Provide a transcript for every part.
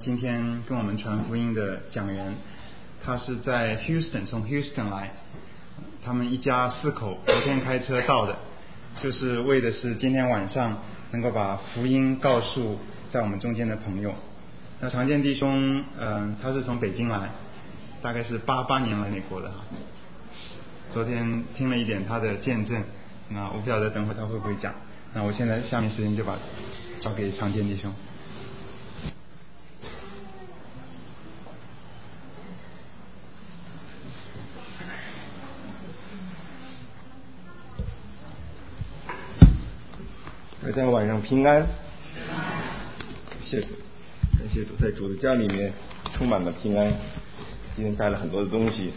今天跟我们传福音的讲员，他是在 从 Houston 来，他们一家4口昨天开车到的，就是为的是今天晚上能够把福音告诉在我们中间的朋友。那常见弟兄，他是从北京来，大概是88年来美国的哈。昨天听了一点他的见证，那我不晓得等会他会不会讲。那我现在下面时间就把交给常见弟兄。 大家晚上平安，谢主，感谢主，在主的家里面充满了平安。今天带了很多的东西，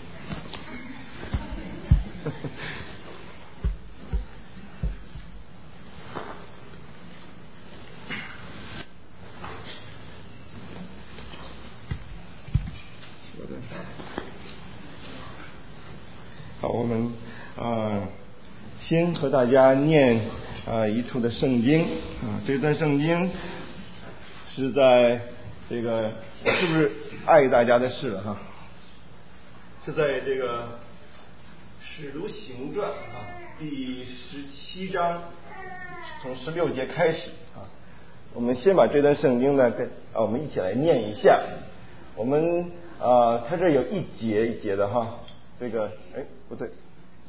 好，我们先和大家念一处的圣经啊，这段圣经是在这个是不是爱大家的事了哈？是在这个使徒行传第17章从16节开始啊。我们先把这段圣经呢我们一起来念一下。我们它这有一节一节的哈，这个不对。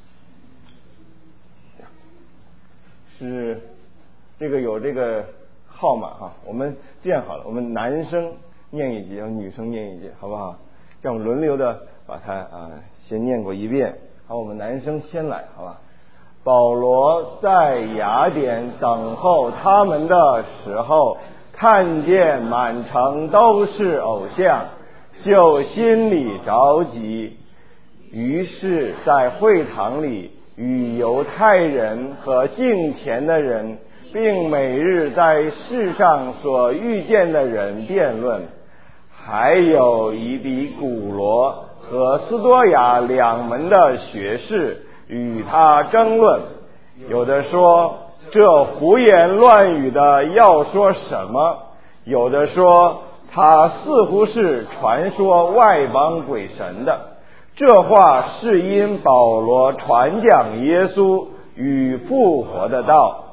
是这个有这个号码哈，我们这样好了，我们男生念一节，女生念一节，好不好？这样轮流的把它先念过一遍。好，我们男生先来，好吧？保罗在雅典等候他们的时候，看见满城都是偶像，就心里着急，于是在会堂里与犹太人和敬虔的人，并每日在世上所遇见的人辩论。还有以比古罗和斯多亚2门的学士与他争论，有的说这胡言乱语的要说什么，有的说他似乎是传说外邦鬼神的。这话是因保罗传讲耶稣与复活的道，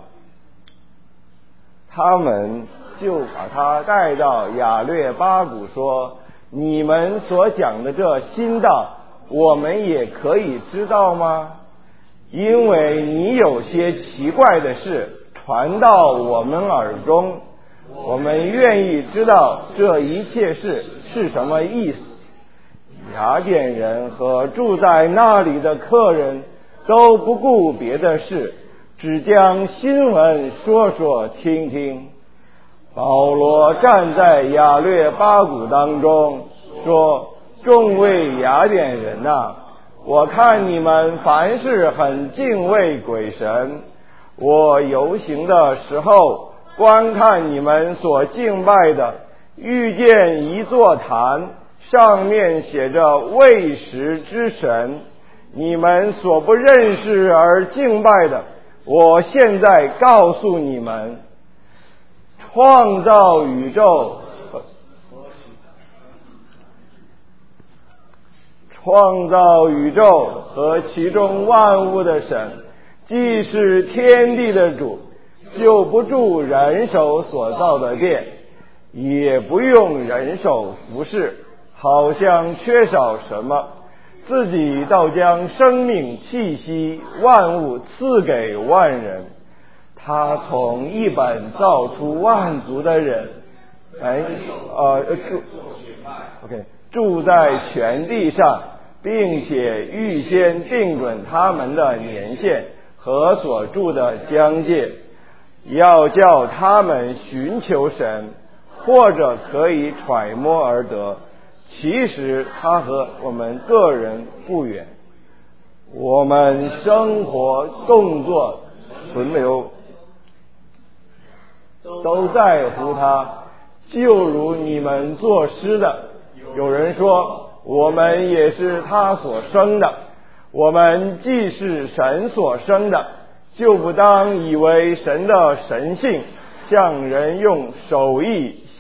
他们就把他带到亚略巴谷，说你们所讲的这新道，我们也可以知道吗？因为你有些奇怪的事传到我们耳中，我们愿意知道这一切事是什么意思。雅典人和住在那里的客人都不顾别的事，只将新闻说说听听。保罗站在亚略巴谷当中说，众位雅典人呐，我看你们凡事很敬畏鬼神。我游行的时候观看你们所敬拜的，遇见一座坛，上面写着未识之神，你们所不认识而敬拜的，我现在告诉你们，创造宇宙和其中万物的神，既是天地的主，就不住人手所造的殿，也不用人手服侍，好像缺少什么，自己倒将生命气息万物赐给万人。他从一本造出万族的人，住在全地上，并且预先定准他们的年限和所住的疆界，要叫他们寻求神，或者可以揣摩而得。其实他和我们个人不远，我们生活动作存留都在乎他，就如你们作诗的，有人说我们也是他所生的，我们既是神所生的，就不当以为神的神性像人用手艺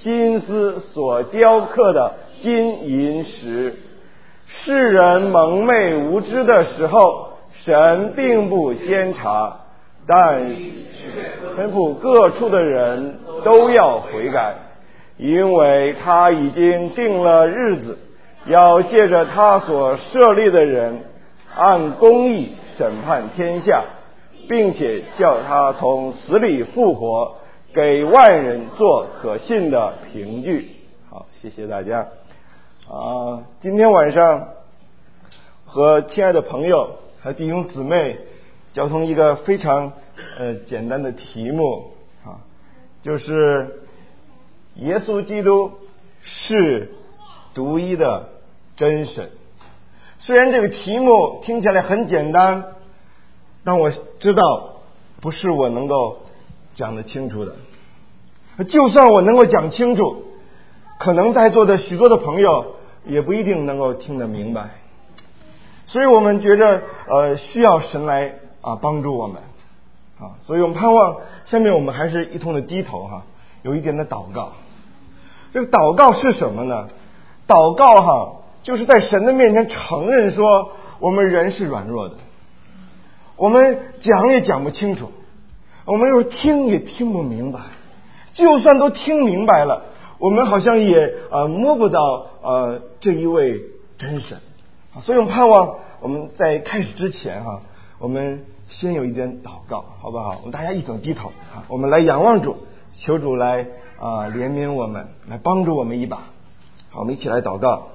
心思所雕刻的金银石。世人蒙昧无知的时候，神并不监察，但吩咐各处的人都要悔改，因为他已经定了日子，要借着他所设立的人按公义审判天下，并且叫他从死里复活，给万人做可信的凭据。好，谢谢大家。今天晚上和亲爱的朋友和弟兄姊妹交通一个非常简单的题目就是耶稣基督是独一的真神。虽然这个题目听起来很简单，但我知道不是我能够讲得清楚的。就算我能够讲清楚，可能在座的许多的朋友也不一定能够听得明白。所以我们觉得需要神来帮助我们所以我们盼望下面我们还是一同的低头有一点的祷告。这个祷告是什么呢？祷告就是在神的面前承认说我们人是软弱的，我们讲也讲不清楚，我们又听也听不明白，就算都听明白了，我们好像也摸不到这一位真神。所以我们盼望我们在开始之前我们先有一点祷告，好不好？我们大家一同低头我们来仰望主，求主来怜悯我们，来帮助我们一把。好，我们一起来祷告。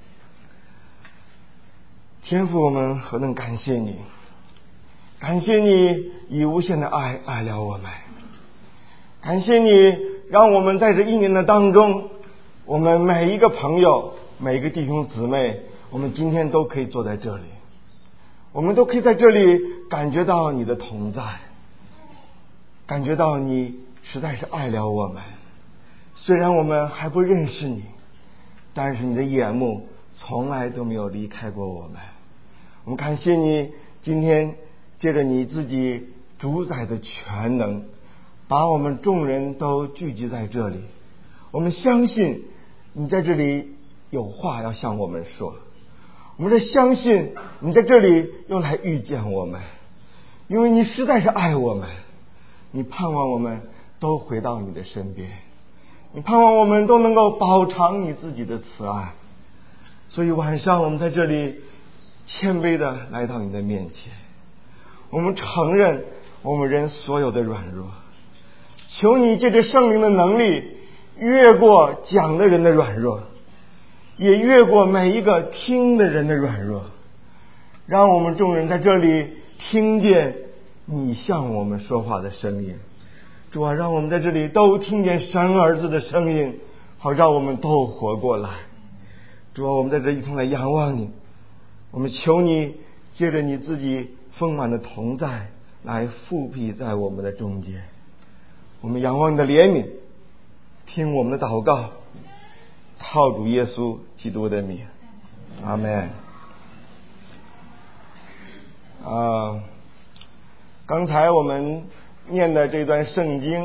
天父，我们何等感谢你，感谢你以无限的爱爱了我们，感谢你让我们在这一年的当中，我们每一个朋友每一个弟兄姊妹，我们今天都可以坐在这里，我们都可以在这里感觉到你的同在，感觉到你实在是爱了我们。虽然我们还不认识你，但是你的眼目从来都没有离开过我们。我们感谢你今天借着你自己主宰的全能，把我们众人都聚集在这里。我们相信你在这里有话要向我们说，我们在相信你在这里又来遇见我们，因为你实在是爱我们，你盼望我们都回到你的身边，你盼望我们都能够饱尝你自己的慈爱。所以晚上我们在这里谦卑的来到你的面前，我们承认我们人所有的软弱，求你借着圣灵的能力越过讲的人的软弱，也越过每一个听的人的软弱，让我们众人在这里听见你向我们说话的声音。主啊，让我们在这里都听见神儿子的声音，好让我们都活过来。主啊，我们在这一同来仰望你，我们求你借着你自己丰满的同在来复辟在我们的中间。我们仰望你的怜悯，听我们的祷告，靠主耶稣基督的名，阿们。刚才我们念的这段圣经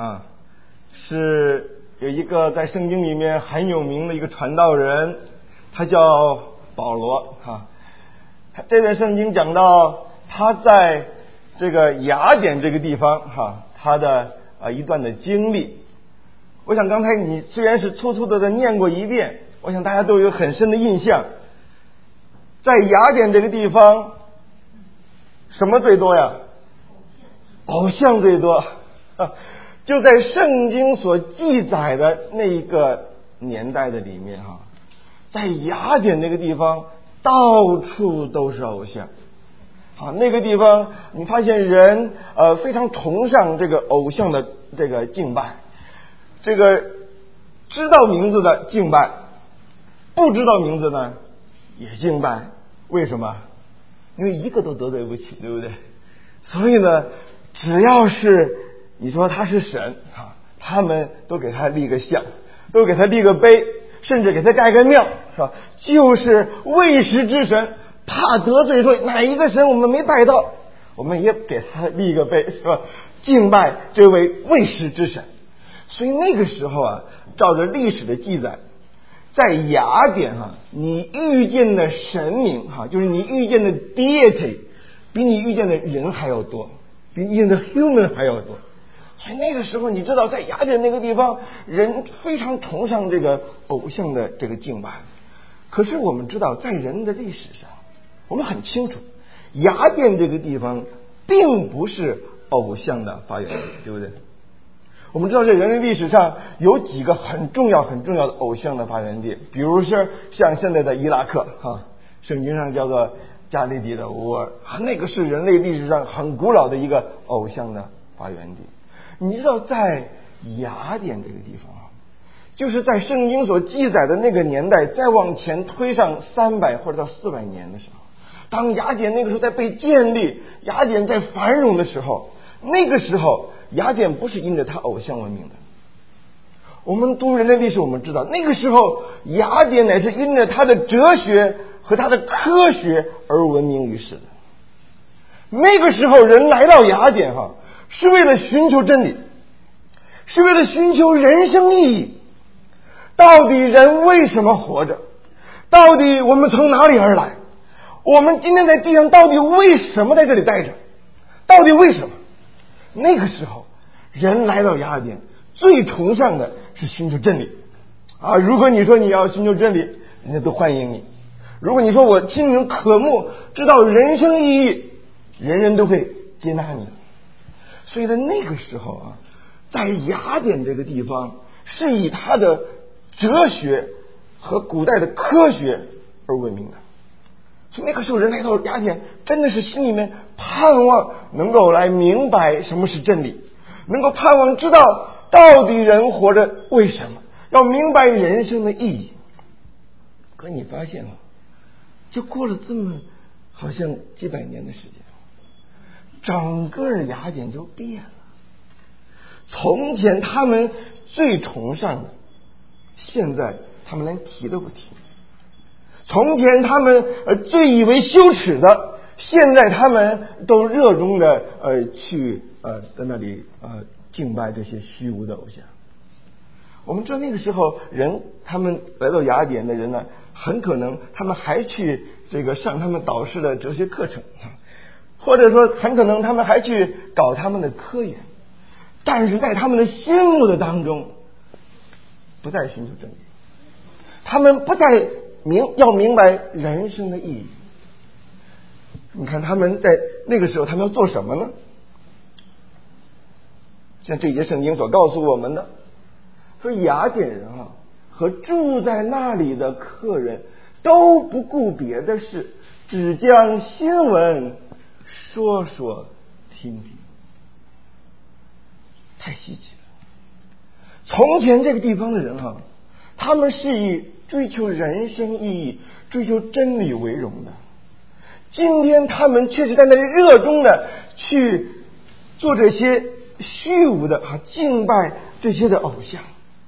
是有一个在圣经里面很有名的一个传道人，他叫保罗这段圣经讲到他在这个雅典这个地方他的一段的经历。我想刚才你虽然是粗粗的念过一遍，我想大家都有很深的印象。在雅典这个地方什么最多呀？偶像最多。就在圣经所记载的那一个年代的里面在雅典那个地方到处都是偶像。那个地方你发现人非常崇尚这个偶像的这个敬拜，这个知道名字的敬拜，不知道名字呢也敬拜。为什么？因为一个都得罪不起，对不对？所以呢，只要是你说他是神他们都给他立个像，都给他立个碑，甚至给他盖个庙，是吧？就是未识之神，怕得罪说哪一个神我们没拜到，我们也给他立个碑，是吧？敬拜这位未识之神。所以那个时候照着历史的记载，在雅典你遇见的神明就是你遇见的 deity 比你遇见的人还要多，比你遇见的 human 还要多。所以那个时候你知道，在雅典那个地方，人非常崇尚这个偶像的这个敬拜。可是我们知道，在人的历史上，我们很清楚，雅典这个地方并不是偶像的发源地，对不对？我们知道，在人类历史上有几个很重要的偶像的发源地，比如说像现在的伊拉克圣经上叫做加利底的乌尔那个是人类历史上很古老的一个偶像的发源地。你知道，在雅典这个地方就是在圣经所记载的那个年代，再往前推上300或者到400年的时候，当雅典那个时候在被建立，雅典在繁荣的时候，那个时候雅典不是因着它偶像闻名的。我们读人类历史，我们知道那个时候雅典乃是因着它的哲学和它的科学而闻名于世的。那个时候人来到雅典是为了寻求真理，是为了寻求人生意义。到底人为什么活着？到底我们从哪里而来？我们今天在地上到底为什么在这里待着？到底为什么？那个时候人来到雅典，最崇尚的是寻求真理如果你说你要寻求真理，人家都欢迎你。如果你说我心灵渴慕，知道人生意义，人人都会接纳你。所以在那个时候在雅典这个地方是以他的哲学和古代的科学而闻名的。所以那个时候人来到雅典，真的是心里面盼望能够来明白什么是真理，能够盼望知道到底人活着为什么，要明白人生的意义。可你发现就过了这么好像几百年的时间，整个雅典就变了。从前他们最崇尚的，现在他们连提都不提。从前他们最以为羞耻的，现在他们都热衷的去在那里敬拜这些虚无的偶像。我们知道那个时候人，他们来到雅典的人呢，很可能他们还去这个上他们导师的哲学课程，或者说很可能他们还去搞他们的科研，但是在他们的心目的当中不再寻求真理，他们不再要明白人生的意义。你看他们在那个时候他们要做什么呢？像这节圣经所告诉我们的，说雅典人和住在那里的客人都不顾别的事，只将新闻说说听听。太稀奇了。从前这个地方的人他们是以追求人生意义、追求真理为荣的。今天他们却是在那里热衷的去做这些虚无的敬拜这些的偶像。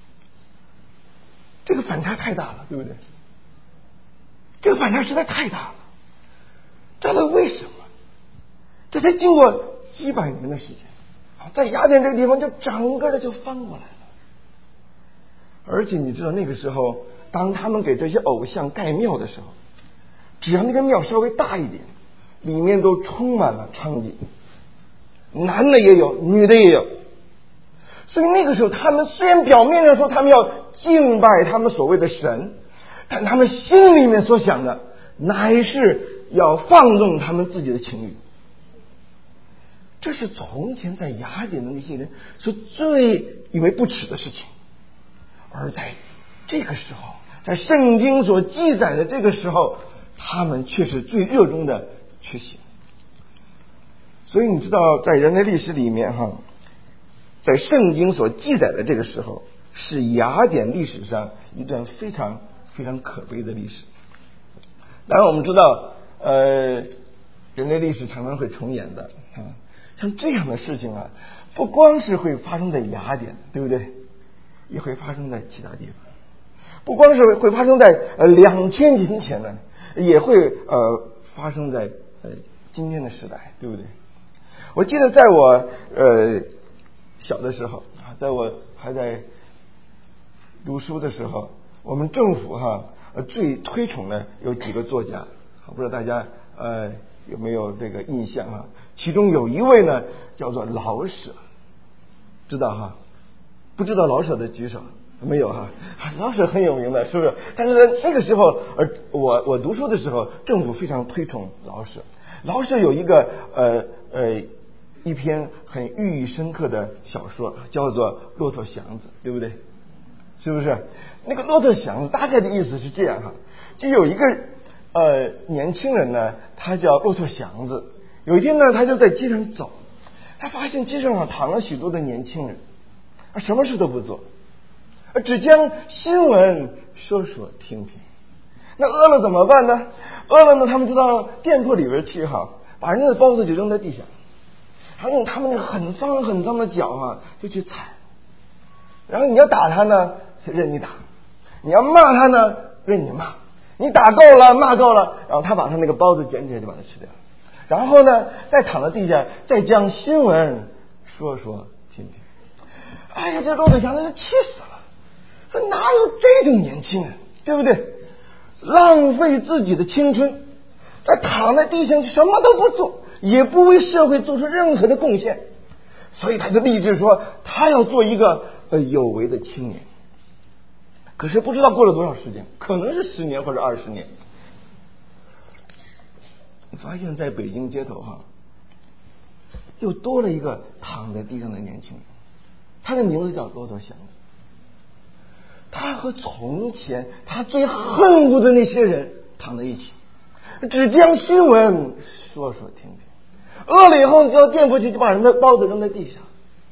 这个反差太大了，对不对？这个反差实在太大了。这是为什么？这才经过几百年的时间，在雅典这个地方就整个的就翻过来了。而且你知道那个时候，当他们给这些偶像盖庙的时候，只要那个庙稍微大一点，里面都充满了娼妓，男的也有，女的也有。所以那个时候他们虽然表面上说他们要敬拜他们所谓的神，但他们心里面所想的乃是要放纵他们自己的情欲。这是从前在雅典的那些人是最以为不耻的事情，而在这个时候，在圣经所记载的这个时候，他们却是最热衷的去行。所以你知道在人类历史里面在圣经所记载的这个时候，是雅典历史上一段非常非常可悲的历史。当然我们知道人类历史常常会重演的像这样的事情不光是会发生在雅典，对不对？也会发生在其他地方。不光是会发生在2000年前呢，也会发生在今天的时代，对不对？我记得在我小的时候在我还在读书的时候，我们政府最推崇的有几个作家，不知道大家有没有这个印象其中有一位呢叫做老舍，知道不知道老舍的举手？没有老舍很有名的，是不是？但是在那个时候，我读书的时候，政府非常推崇老舍。老舍有一个一篇很寓意深刻的小说，叫做《骆驼祥子》，对不对？是不是？那个骆驼祥子大概的意思是这样就有一个年轻人呢，他叫骆驼祥子。有一天呢，他就在街上走，他发现街上躺了许多的年轻人，什么事都不做，只将新闻说说听听。那饿了怎么办呢？饿了呢，他们就到店铺里边去把人家的包子就扔在地上，然后用他们那个很脏很脏的脚就去踩。然后你要打他呢，任你打；你要骂他呢，任你骂。你打够了，骂够了，然后他把他那个包子捡起来就把它吃掉。然后呢，再躺在地下，再将新闻说说听听。哎呀，这骆驼祥子气死了，说哪有这种年轻人，对不对？浪费自己的青春，躺在地上什么都不做，也不为社会做出任何的贡献，所以他就立志说他要做一个有为的青年。可是不知道过了多少时间，可能是10年或者20年，你发现在北京街头又多了一个躺在地上的年轻人，他的名字叫骆驼祥子。他和从前他最恨恶的那些人躺在一起，只将新闻说说听听。饿了以后就到店铺去，就把人的包子扔在地上。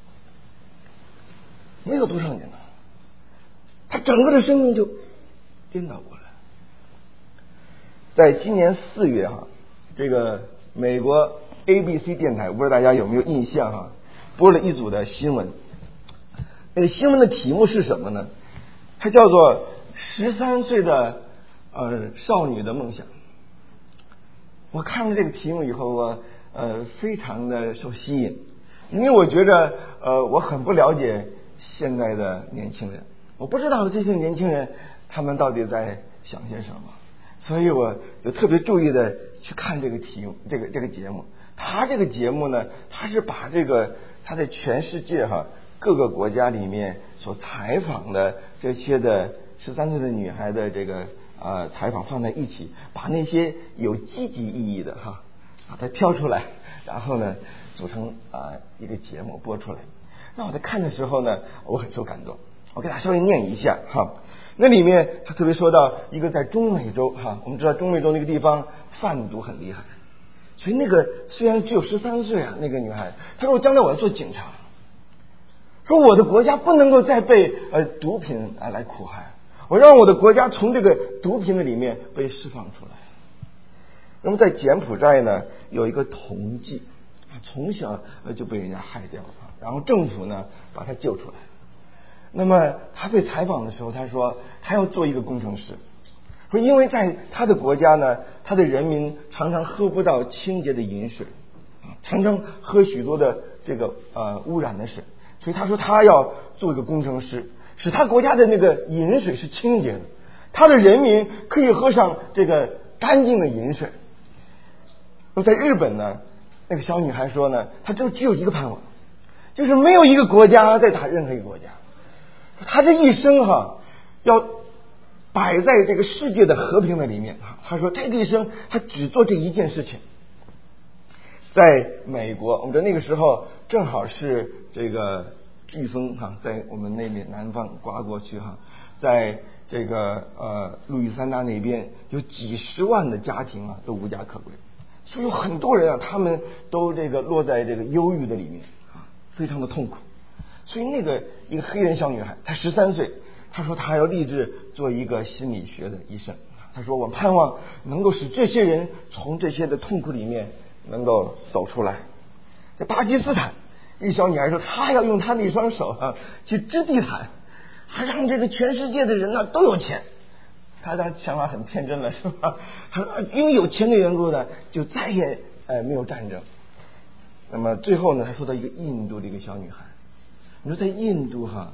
没有多少年了，他整个的生命就颠倒过来。在今年4月这个美国 ABC 电台，不知道大家有没有印象播了一组的新闻。那个新闻的题目是什么呢？它叫做13岁的少女的梦想。我看了这个题目以后，我非常的受吸引，因为我觉得我很不了解现在的年轻人，我不知道这些年轻人他们到底在想些什么，所以我就特别注意的去看这个题目，这个节目。他这个节目呢，他是把他在全世界各个国家里面所采访的这些的13岁的女孩的这个采访放在一起，把那些有积极意义的把它挑出来，然后呢组成一个节目播出来。那我在看的时候呢，我很受感动。我给大家稍微念一下那里面他特别说到一个在中美洲我们知道中美洲那个地方贩毒很厉害，所以那个虽然只有13岁那个女孩，她说我将来我要做警察，说我的国家不能够再被毒品来苦害，我让我的国家从这个毒品的里面被释放出来。那么在柬埔寨呢，有一个童妓从小就被人家害掉了，然后政府呢把他救出来。那么他被采访的时候，他说他要做一个工程师，说因为在他的国家呢，他的人民常常喝不到清洁的饮水，常常喝许多的这个污染的水，所以他说他要做一个工程师，使他国家的那个饮水是清洁的，他的人民可以喝上这个干净的饮水。那在日本呢，那个小女孩说呢，她只有一个盼望，就是没有一个国家再打任何一个国家。她这一生要摆在这个世界的和平的里面。她说这个一生她只做这一件事情。在美国，我们在那个时候正好是这个飓风在我们那边南方刮过去在这个路易斯安那那边有几十万的家庭都无家可归，所以有很多人他们都这个落在这个忧郁的里面非常的痛苦。所以那个一个黑人小女孩，她13岁，她说她要立志做一个心理学的医生。她说我盼望能够使这些人从这些的痛苦里面能够走出来。在巴基斯坦，一个小女孩说她要用她的一双手去织地毯，还让这个全世界的人都有钱。她的想法很天真了，是吧？她说因为有钱的缘故呢，就再也没有战争。那么最后呢，她说到一个印度的一个小女孩，你说在印度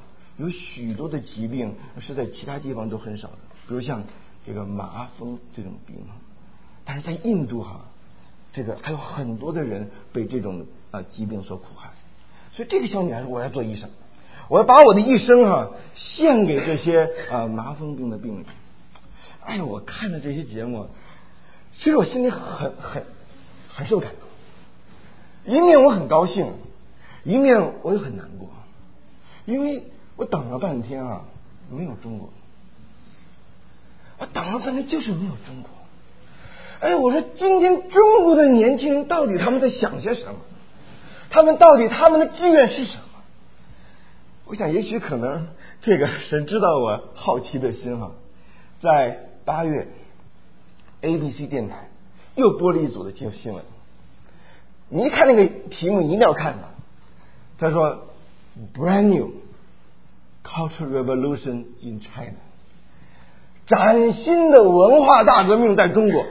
有许多的疾病是在其他地方都很少的，比如像这个麻风这种病，但是在印度这个还有很多的人被这种疾病所苦害。所以这个小女孩说我要做医生，我要把我的一生献给这些麻风病的病人。哎呀，我看了这些节目，其实我心里很受感动，一面我很高兴，一面我又很难过，因为我等了半天没有中国，我等了半天就是没有中国。哎，我说今天中国的年轻人到底他们在想些什么？他们的志愿是什么？我想也许可能这个神知道我好奇的心在8月 ABC 电台又播了一组的新闻，你一看那个题目一定要看的。他说 Brand new cultural revolution in China， 崭新的文化大革命在中国。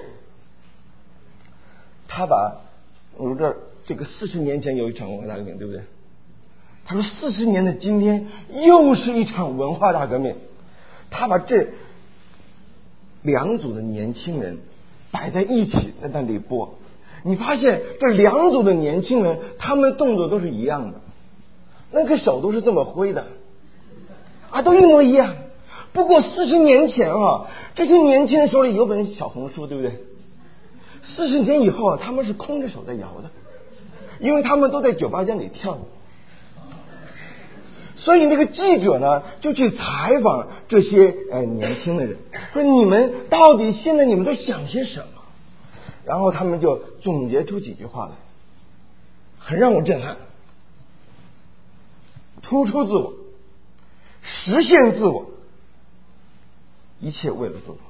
他把我们这个40年前有一场文化大革命，对不对？他说40年的今天又是一场文化大革命。他把这两组的年轻人摆在一起在那里播，你发现这两组的年轻人他们的动作都是一样的，那个手都是这么挥的都一模一样。不过40年前这些年轻人手里有本小红书，对不对？40年以后他们是空着手在摇的，因为他们都在酒吧间里跳舞。所以那个记者呢就去采访这些年轻的人，说你们到底现在你们在想些什么？然后他们就总结出几句话来，很让我震撼。突出自我，实现自我，一切为了自我。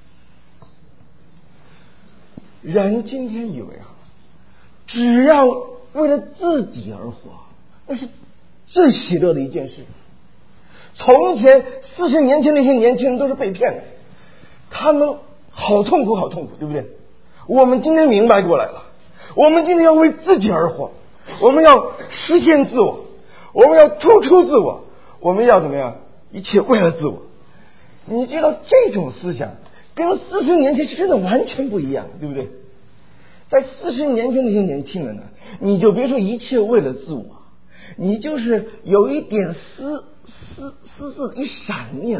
人今天以为只要为了自己而活，那是最喜乐的一件事。从前40年前那些年轻人都是被骗的，他们好痛苦好痛苦，对不对？我们今天明白过来了，我们今天要为自己而活，我们要实现自我，我们要突出自我，我们要怎么样？一切为了自我。你知道这种思想跟40年前是真的完全不一样，对不对？在40年前那些年轻人呢，你就别说一切为了自我，你就是有一点私一闪念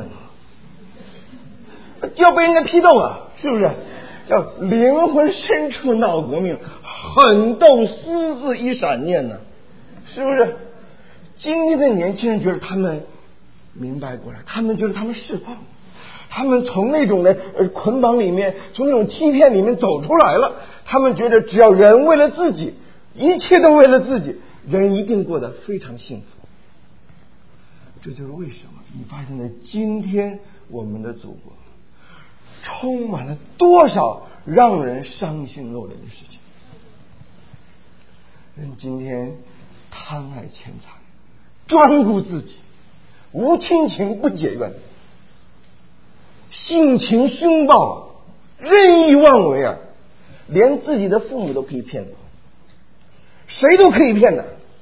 就要被人家批斗是不是？要灵魂深处闹革命，狠斗私自一闪念是不是？今天的年轻人觉得他们明白过来，他们觉得他们释放，他们从那种的捆绑里面，从那种欺骗里面走出来了。他们觉得只要人为了自己，一切都为了自己，人一定过得非常幸福。这就是为什么你发现了今天我们的祖国充满了多少让人伤心落泪的事情。人今天贪爱钱财，专顾自己，无亲情不解怨，性情凶暴，任意妄为连自己的父母都可以骗的，谁都可以骗的。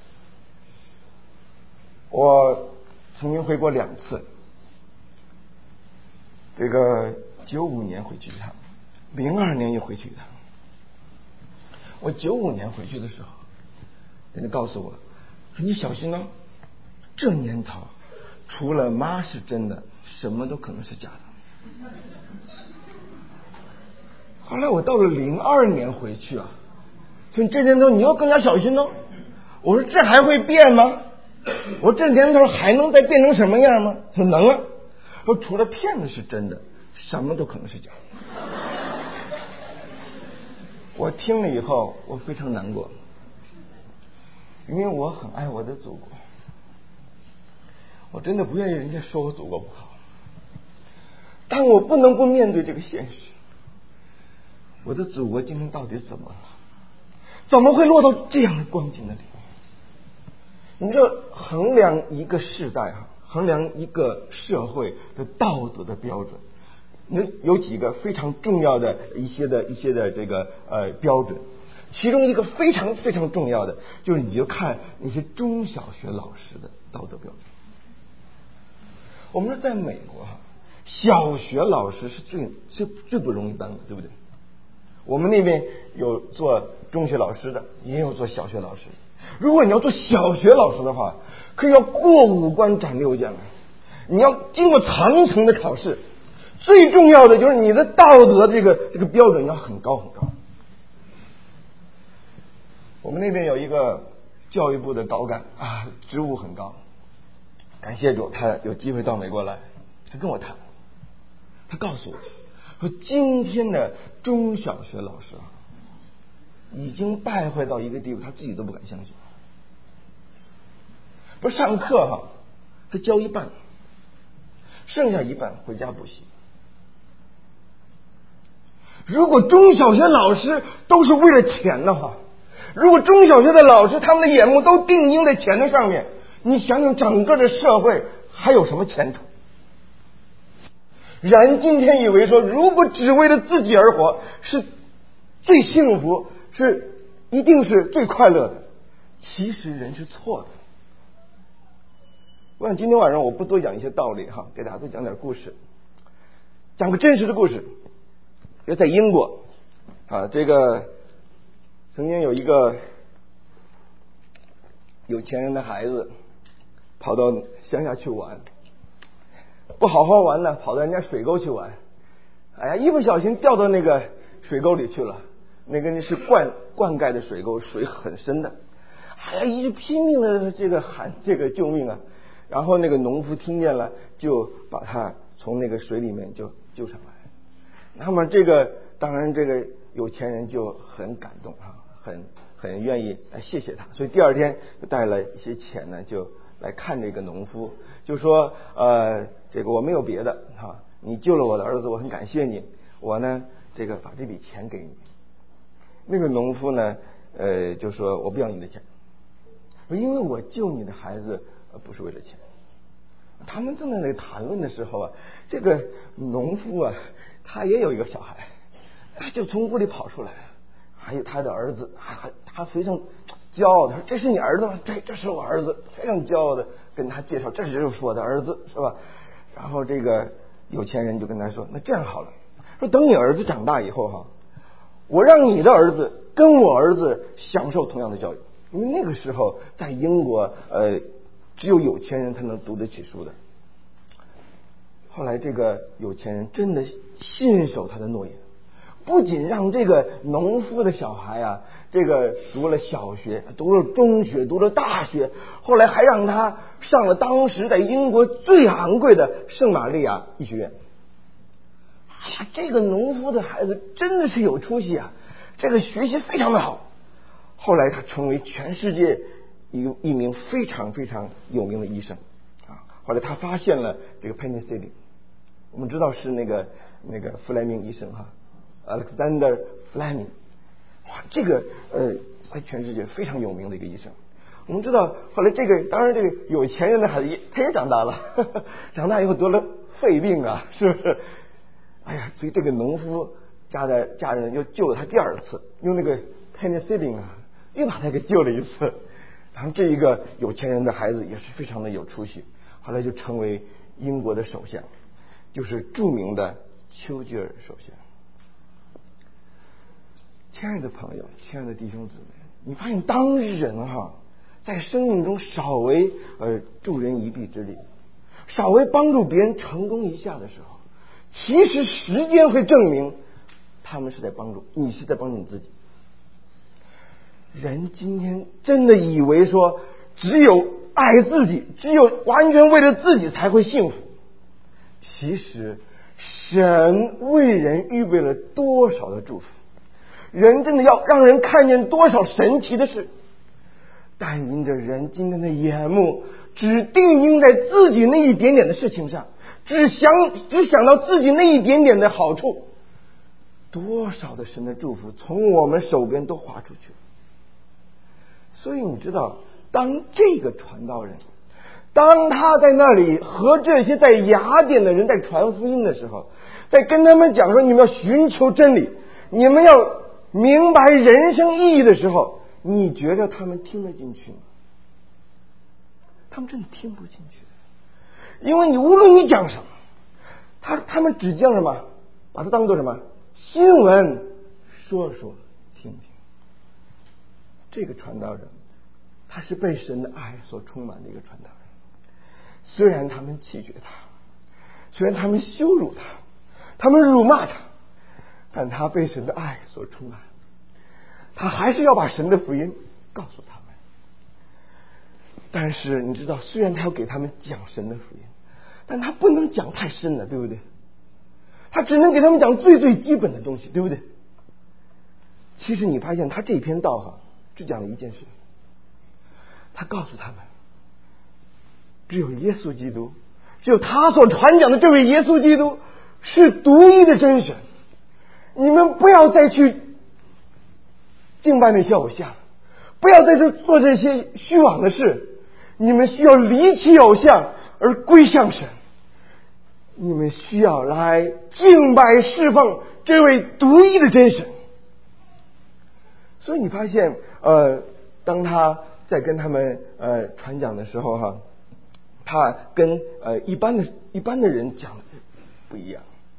我曾经回国2次，这个95年回去一趟，02年又回去一趟。我95年回去的时候，人家告诉我说你小心这年头除了妈是真的，什么都可能是假的。后来我到了02年回去所以这年头你要更加小心我说这还会变吗？我这年头还能再变成什么样吗？他说能说除了骗子是真的，什么都可能是假的。我听了以后我非常难过，因为我很爱我的祖国，我真的不愿意人家说我祖国不好，但我不能不面对这个现实。我的祖国今天到底怎么了？怎么会落到这样的光景的里面？你这衡量一个世代衡量一个社会的道德的标准，有几个非常重要的一些的这个标准，其中一个非常非常重要的就是你就看那些中小学老师的道德标准。 我们说在美国小学老师是最不容易当的，对不对？我们那边有做中学老师的，也有做小学老师。如果你要做小学老师的话，可以要过5关斩6将，你要经过层层的考试。最重要的就是你的道德这个标准要很高很高。我们那边有一个教育部的高干啊，职务很高，感谢主，他有机会到美国来，他跟我谈，他告诉我说，今天的中小学老师已经败坏到一个地步，他自己都不敢相信。不是上课他教一半，剩下一半回家补习。如果中小学老师都是为了钱的话，如果中小学的老师他们的眼目都定睛在钱的上面，你想想整个的社会还有什么前途？人今天以为说，如果只为了自己而活是最幸福，是一定是最快乐的，其实人是错的。我想今天晚上我不多讲一些道理给大家多讲点故事，讲个真实的故事。就在英国这个曾经有一个有钱人的孩子跑到乡下去玩，不好好玩呢，跑到人家水沟去玩，哎呀，一不小心掉到那个水沟里去了。那个是灌溉的水沟，水很深的，哎呀，一直拼命的喊救命啊！然后那个农夫听见了，就把他从那个水里面就救上来。那么当然这个有钱人就很感动很愿意来谢谢他，所以第二天就带了一些钱呢，就来看这个农夫，就说我没有别的你救了我的儿子，我很感谢你，我呢把这笔钱给你。那个农夫呢就说我不要你的钱，因为我救你的孩子不是为了钱。他们正在那谈论的时候这个农夫他也有一个小孩，他就从屋里跑出来，还有他的儿子，他非常骄傲的说：“这是你儿子吗？”“对，这是我儿子。”非常骄傲的跟他介绍：“这就是我的儿子，是吧？”然后这个有钱人就跟他说：“那这样好了，说等你儿子长大以后我让你的儿子跟我儿子享受同样的教育。”因为那个时候在英国只有有钱人才能读得起书的。后来这个有钱人真的信守他的诺言，不仅让这个农夫的小孩读了小学，读了中学，读了大学，后来还让他上了当时在英国最昂贵的圣玛利亚医学院。哎呀，这个农夫的孩子真的是有出息这个学习非常的好。后来他成为全世界一名非常非常有名的医生后来他发现了这个 penicillin， 我们知道是那个弗莱明医生Alexander Fleming， 这个在全世界非常有名的一个医生。我们知道后来当然这个有钱人的孩子他也长大了长大以后得了肺病是不是？哎呀，所以这个农夫家人又救了他第二次，用那个 penicillin 又把他给救了一次。然后这一个有钱人的孩子也是非常的有出息，后来就成为英国的首相，就是著名的丘吉尔首相。亲爱的朋友，亲爱的弟兄姊妹，你发现当人在生命中稍微助人一臂之力，稍微帮助别人成功一下的时候，其实时间会证明他们是在帮助你，是在帮助你自己。人今天真的以为说只有爱自己，只有完全为了自己才会幸福。其实神为人预备了多少的祝福，人真的要让人看见多少神奇的事，但因着人今天的眼目只定睛在自己那一点点的事情上，只想到自己那一点点的好处，多少的神的祝福从我们手边都划出去了。所以你知道，当这个传道人，当他在那里和这些在雅典的人在传福音的时候，在跟他们讲说你们要寻求真理，你们要明白人生意义的时候，你觉得他们听得进去吗？他们真的听不进去。 因为你无论你讲什么，他们只讲什么，把它当做什么新闻说听听。这个传道人他是被神的爱所充满的一个传道人，虽然他们弃绝他，虽然他们羞辱他，他们辱骂他，但他被神的爱所充满，他还是要把神的福音告诉他们。但是你知道，虽然他要给他们讲神的福音，但他不能讲太深了，对不对？他只能给他们讲最基本的东西，对不对？其实你发现他这篇道只讲了一件事，他告诉他们，只有耶稣基督，只有他所传讲的这位耶稣基督是独一的真神。你们不要再去敬拜那些偶像，不要再做这些虚妄的事，你们需要离弃偶像而归向神，你们需要来敬拜侍奉这位独一的真神。所以你发现当他在跟他们传讲的时候他跟一般的人讲的不一样。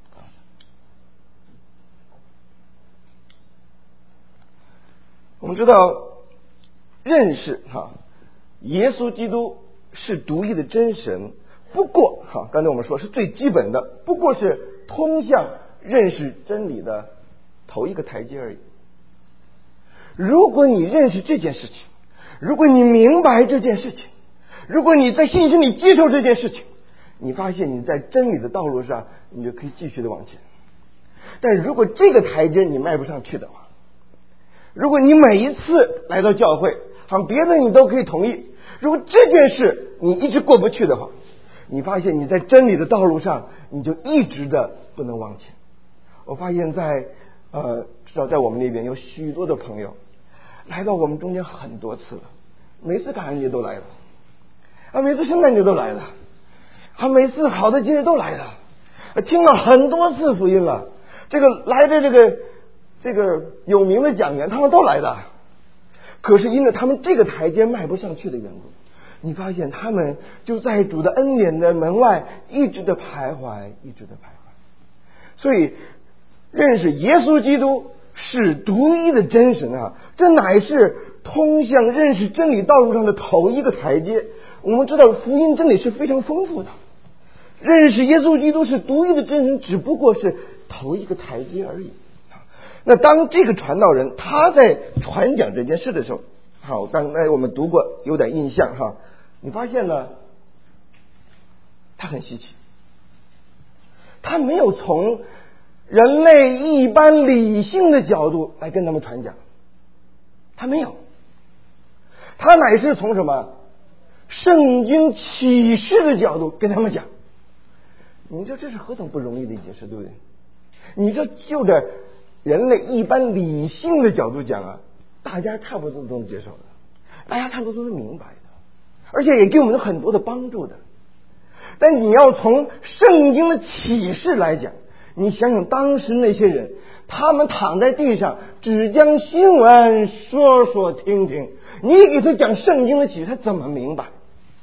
我们知道认识耶稣基督是独一的真神，不过刚才我们说是最基本的，不过是通向认识真理的头一个台阶而已。如果你认识这件事情，如果你明白这件事情，如果你在信心里接受这件事情，你发现你在真理的道路上，你就可以继续的往前。但如果这个台阶你迈不上去的话，如果你每一次来到教会别的你都可以同意，如果这件事你一直过不去的话，你发现你在真理的道路上你就一直的不能往前。我发现至少在我们那边有许多的朋友来到我们中间很多次了，每次感恩节都来了每次圣诞节都来了每次好的节日都来了听了很多次福音了，这个来的这个有名的讲员他们都来的，可是因为他们这个台阶迈不上去的缘故，你发现他们就在主的恩典的门外一直的徘徊。所以认识耶稣基督是独一的真神这乃是通向认识真理道路上的头一个台阶。我们知道福音真理是非常丰富的，认识耶稣基督是独一的真神只不过是头一个台阶而已。那当这个传道人他在传讲这件事的时候，刚才我们读过，有点印象你发现呢，他很稀奇，他没有从人类一般理性的角度来跟他们传讲，他没有，他乃是从什么圣经启示的角度跟他们讲。你说这是何等不容易的一件事，对不对？你这就着人类一般理性的角度讲大家差不多都能接受的，大家差不多都是明白的，而且也给我们很多的帮助的。但你要从圣经的启示来讲，你想想当时那些人，他们躺在地上只将新闻说听听，你给他讲圣经的启示，他怎么明白？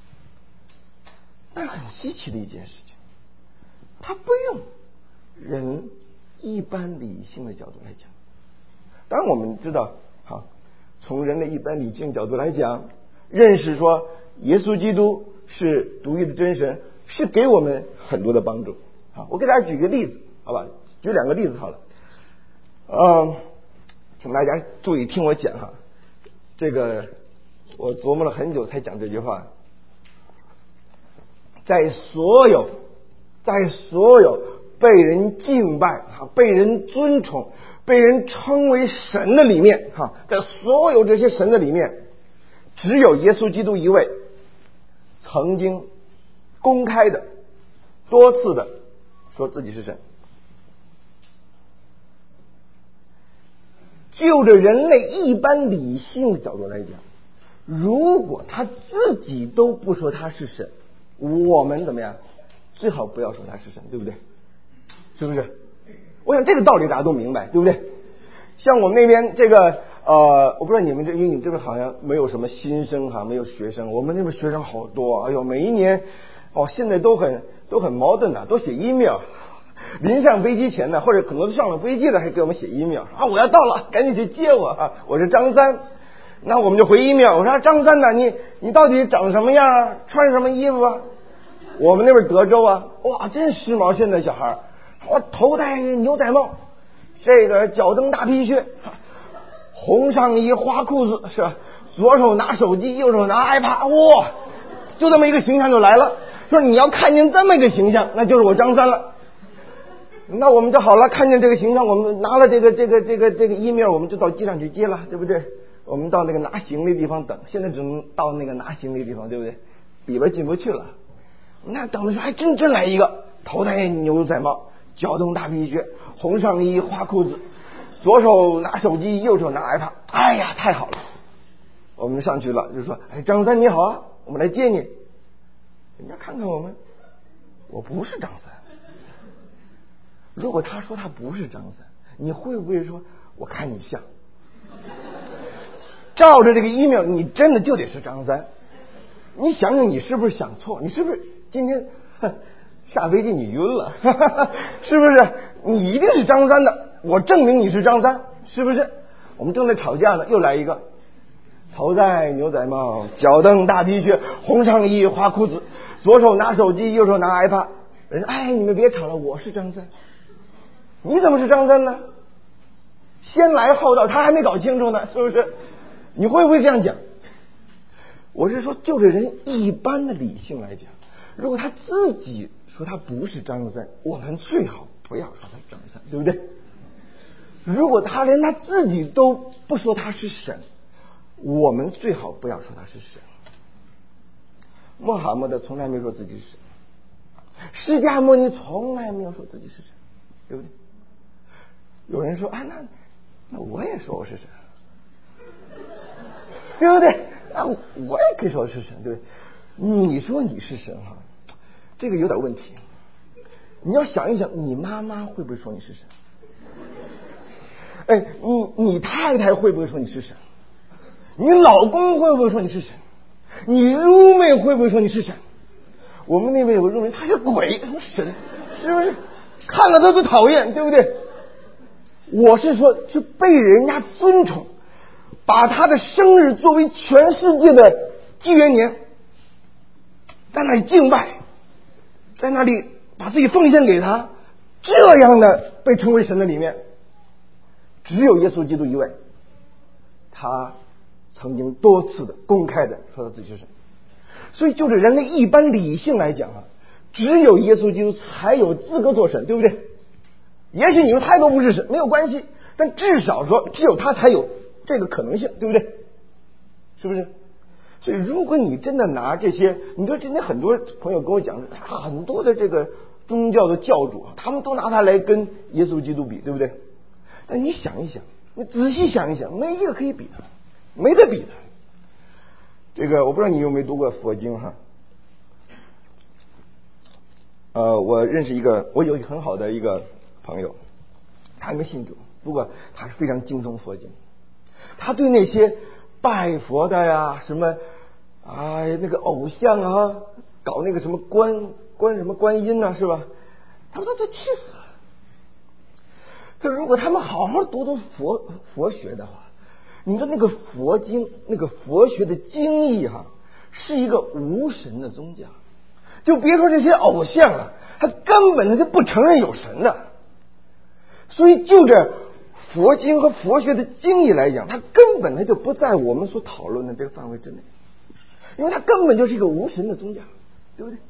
那很稀奇的一件事情，他不用人一般理性的角度来讲。当然我们知道从人类一般理性角度来讲，认识说耶稣基督是独一的真神是给我们很多的帮助。我给大家举个例子好吧，举两个例子好了。请大家注意听我讲这个我琢磨了很久才讲这句话。在所有被人敬拜被人尊崇被人称为神的里面在所有这些神的里面，只有耶稣基督一位曾经公开的多次的说自己是神。就着人类一般理性的角度来讲，如果他自己都不说他是神，我们怎么样？最好不要说他是神，对不对？是不是？我想这个道理大家都明白，对不对？像我们那边这个我不知道你们因为你这边好像没有什么新生没有学生，我们那边学生好多，哎呦，每一年现在都很矛盾的，都写 email。临上飞机前呢，或者可能上了飞机了，还给我们写 email 我要到了，赶紧去接我我是张三。那我们就回 email， 我说张三呢，你到底长什么样啊？穿什么衣服啊？我们那边德州哇，真时髦！现在小孩我头戴牛仔帽，这个脚蹬大皮靴，红上衣花裤子，是吧？左手拿手机，右手拿 iPad， 哇，就这么一个形象就来了。说你要看见这么一个形象，那就是我张三了。那我们就好了，看见这个形象，我们拿了这个 email， 我们就到机场去接了，对不对？我们到那个拿行李的地方等，现在只能到那个拿行李的地方，对不对？里边进不去了。那等的时候还真来一个，头戴牛仔帽，脚蹬大皮靴，红上衣花裤子，左手拿手机，右手拿 iPad。哎呀，太好了！我们上去了，就说：“张三你好啊，我们来接你。”人家看看我们，我不是张三。如果他说他不是张三，你会不会说我看你像？照着这个 email， 你真的就得是张三。你想想，你是不是想错？你是不是今天下飞机你晕了？是不是？你一定是张三的，我证明你是张三，是不是？我们正在吵架呢，又来一个，头戴牛仔帽，脚蹬大皮靴，红上衣花裤子，左手拿手机，右手拿 iPad。人说：“你们别吵了，我是张三。”你怎么是张三呢？先来后到，他还没搞清楚呢，是不是？你会不会这样讲？我是说，就着人一般的理性来讲，如果他自己说他不是张三，我们最好不要说他是张三，对不对？如果他连他自己都不说他是神，我们最好不要说他是神。穆罕默德从来没说自己是神，释迦牟尼从来没有说自己是神，对不对？有人说那我也说我是神，对不对？我也可以说我是神，对不对？你说你是神这个有点问题。你要想一想，你妈妈会不会说你是神？你太太会不会说你是神？你老公会不会说你是神？你roommate会不会说你是神？我们那边有个roommate，他是鬼，什么神？是不是？看了他都讨厌，对不对？我是说，是被人家尊崇，把他的生日作为全世界的纪元年，在那里敬拜，在那里把自己奉献给他，这样的被称为神的里面，只有耶稣基督一位，他曾经多次的公开的说他自己是神。所以就是人类一般理性来讲只有耶稣基督才有资格做神，对不对？也许你说他都不是神没有关系，但至少说只有他才有这个可能性，对不对？是不是？所以如果你真的拿这些，你说今天很多朋友跟我讲，很多的这个宗教的教主他们都拿他来跟耶稣基督比，对不对？但你想一想，你仔细想一想，没一个可以比的，没得比的。这个我不知道你有没有读过佛经我认识我有很好的一个朋友，他没信主，不过他是非常精通佛经。他对那些拜佛的呀，什么那个偶像搞那个什么观音是吧？他说这气死了。他如果他们好好读佛学的话，你说那个佛经那个佛学的精义是一个无神的宗教，就别说这些偶像他根本就不承认有神的。所以就着佛经和佛学的精义来讲，它根本就不在我们所讨论的这个范围之内，因为它根本就是一个无神的宗教，对不对？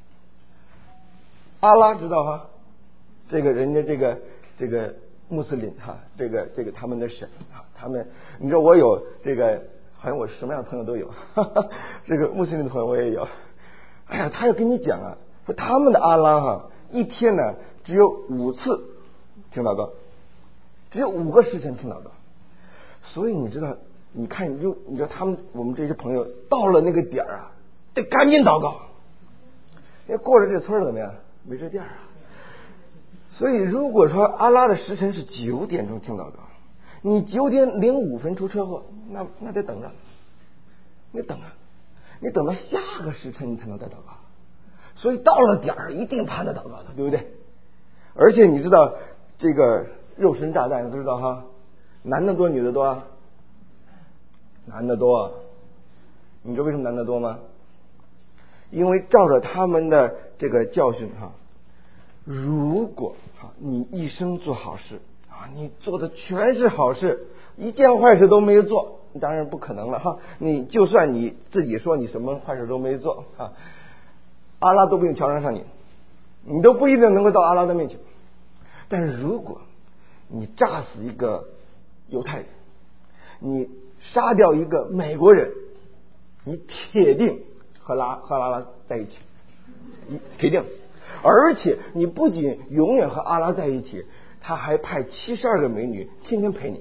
阿拉知道这个人家这个穆斯林这个他们的神他们你知道我有这个好像我什么样的朋友都有这个穆斯林的朋友我也有。他要跟你讲说他们的阿拉一天呢只有5次听祷告，只有5个时辰听祷告。所以你知道，你看你知道我们这些朋友到了那个点得赶紧祷告，因为过了这村怎么样，没这店所以如果说阿拉的时辰是9点钟听祷告，你9点05分出车祸，那得等着，你等到下个时辰你才能再祷告。 所以到了点儿一定盼着祷告的，对不对？而且你知道这个肉身炸弹，不知道哈？男的多女的多啊？男的多。你知道为什么男的多吗？因为照着他们的这个教训哈，如果你一生做好事啊，你做的全是好事，一件坏事都没有做，当然不可能了哈。你就算你自己说你什么坏事都没做啊，阿拉都不用瞧上你，你都不一定能够到阿拉的面前。但是如果你炸死一个犹太人，你杀掉一个美国人，你铁定和阿拉在一起，铁定。而且你不仅永远和阿拉在一起，他还派72个美女天天陪你。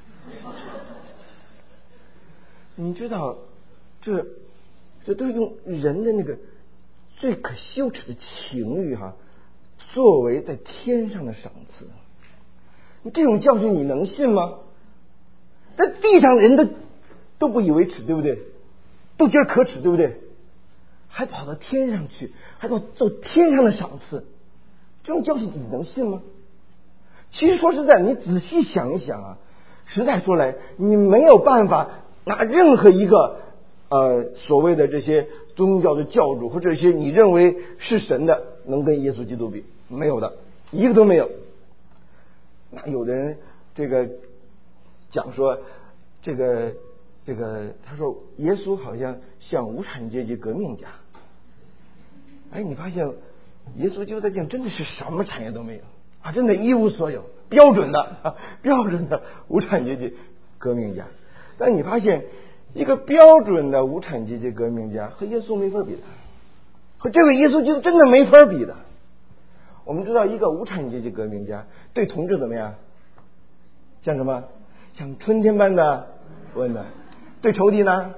你知道这都是用人的那个最可羞耻的情欲作为在天上的赏赐。你这种教训你能信吗？在地上人都不以为耻，对不对？都觉得可耻，对不对？还跑到天上去，还做天上的赏赐，这种教训你能信吗？其实说实在，你仔细想一想实在说来，你没有办法拿任何一个所谓的这些宗教的教主或者这些你认为是神的能跟耶稣基督比，没有的，一个都没有。那有的人这个讲说这个他说耶稣好像像无产阶级革命家。你发现耶稣基督在地上真的是什么产业都没有真的一无所有，标准的无产阶级革命家。但你发现一个标准的无产阶级革命家和耶稣没法比的，和这位耶稣基督真的没法比的。我们知道一个无产阶级革命家对同志怎么样？像什么？像春天般的温暖。对仇敌呢？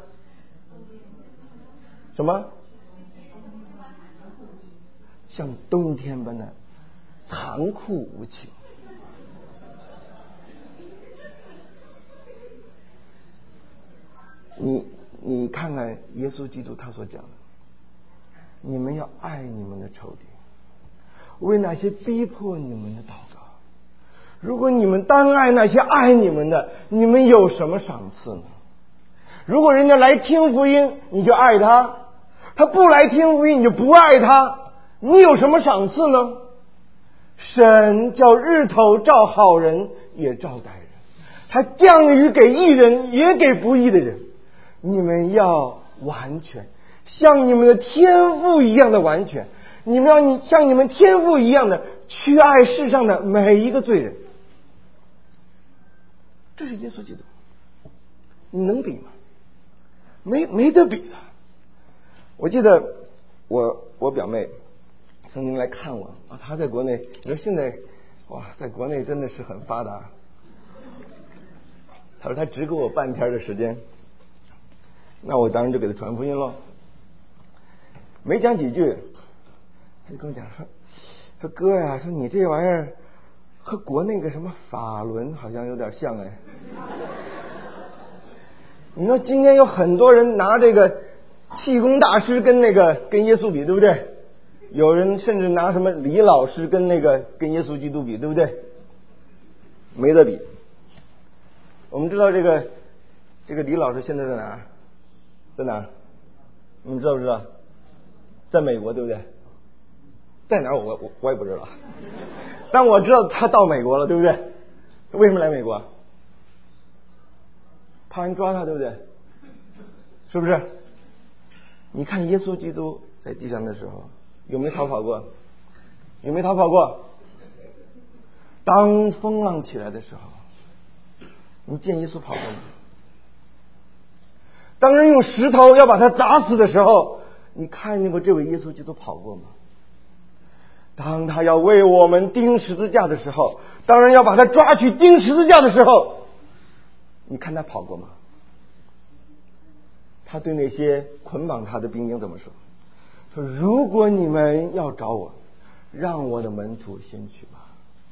什么？像冬天般的残酷无情。你看看耶稣基督他所讲的，你们要爱你们的仇敌，为那些逼迫你们的祷告。如果你们单爱那些爱你们的，你们有什么赏赐呢？如果人家来听福音你就爱他，他不来听福音你就不爱他，你有什么赏赐呢？神叫日头照好人也照歹人，他降雨给义人也给不义的人。你们要完全像你们的天父一样的完全，你们要像你们天父一样的去爱世上的每一个罪人。这是耶稣基督，你能比吗？没得比的。我记得我表妹曾经来看我她在国内，你说现在在国内真的是很发达。她说她只给我半天的时间，那我当然就给她传福音咯。没讲几句，她就跟我讲说哥呀，说你这玩意儿和国内个什么法轮好像有点像你说今天有很多人拿这个气功大师跟耶稣比，对不对？有人甚至拿什么李老师跟耶稣基督比，对不对？没得比。我们知道这个李老师现在在哪儿？在哪儿？你们知道不知道？在美国，对不对？在哪儿我也不知道，但我知道他到美国了，对不对？他为什么来美国？怕人抓他，对不对？是不是？你看耶稣基督在地上的时候有没有逃跑过？有没有逃跑过？当风浪起来的时候，你见耶稣跑过吗？当人用石头要把他砸死的时候，你看见过这位耶稣基督跑过吗？当他要为我们钉十字架的时候，当人要把他抓去钉十字架的时候，你看他跑过吗？他对那些捆绑他的兵丁怎么说？说如果你们要找我，让我的门徒先去吧。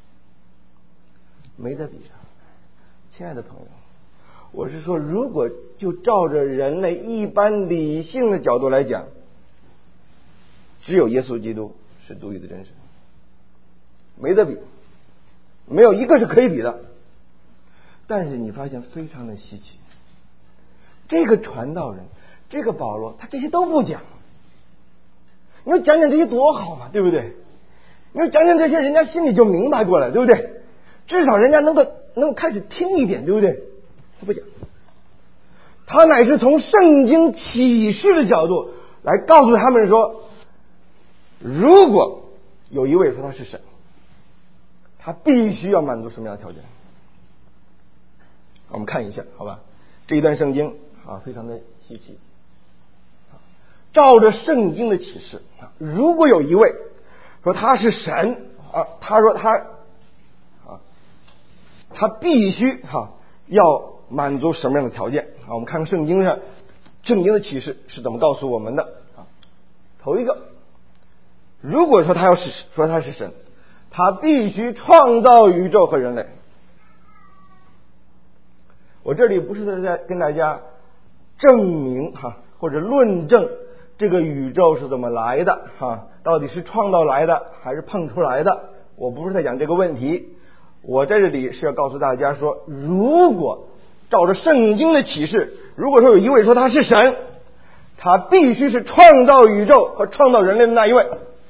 没得比的。亲爱的朋友，我是说，如果就照着人类一般理性的角度来讲， 只有耶稣基督是独一的真神，没得比，没有一个是可以比的。但是你发现非常的稀奇，这个传道人，这个保罗，他这些都不讲。你要讲讲这些多好嘛，对不对？你要讲讲这些，人家心里就明白过来，对不对？至少人家能够开始听一点，对不对？他不讲，他乃是从圣经启示的角度来告诉他们说，如果有一位说他是神，他必须要满足什么样的条件？我们看一下，好吧？这一段圣经非常的稀奇。照着圣经的启示，如果有一位说他是神他说他必须要满足什么样的条件？我们看看圣经上圣经的启示是怎么告诉我们的。头一个，如果说他是神，他必须创造宇宙和人类。我这里不是在跟大家证明或者论证这个宇宙是怎么来的到底是创造来的还是碰出来的，我不是在讲这个问题。我在这里是要告诉大家说，如果照着圣经的启示，如果说有一位说他是神，他必须是创造宇宙和创造人类的那一位。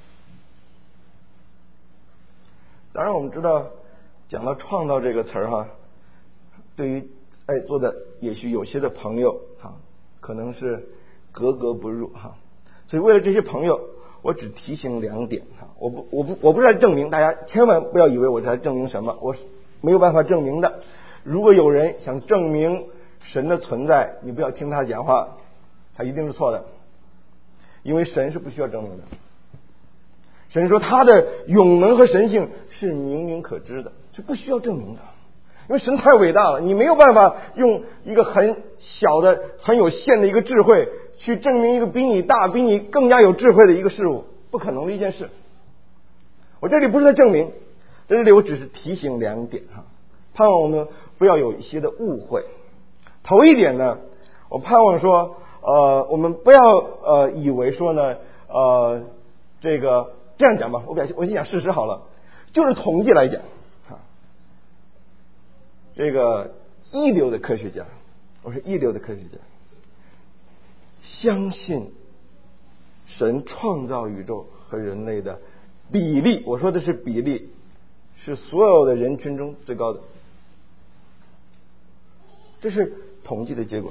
当然我们知道讲到创造这个词儿对于在座的也许有些的朋友可能是格格不入所以为了这些朋友，我只提醒2点我不是来证明，大家千万不要以为我是来证明什么，我没有办法证明的。如果有人想证明神的存在，你不要听他讲话，他一定是错的，因为神是不需要证明的。神说他的永能和神性是明明可知的，是不需要证明的。因为神太伟大了，你没有办法用一个很小的很有限的一个智慧去证明一个比你大比你更加有智慧的一个事物，不可能的一件事。我这里不是在证明，在这里我只是提醒2点盼望我们不要有一些的误会。头一点呢，我盼望说我们不要以为说呢这样讲吧，我先讲事实好了。就是统计来讲这个一流的科学家，我是一流的科学家，相信神创造宇宙和人类的比例，我说的是比例，是所有的人群中最高的。这是统计的结果。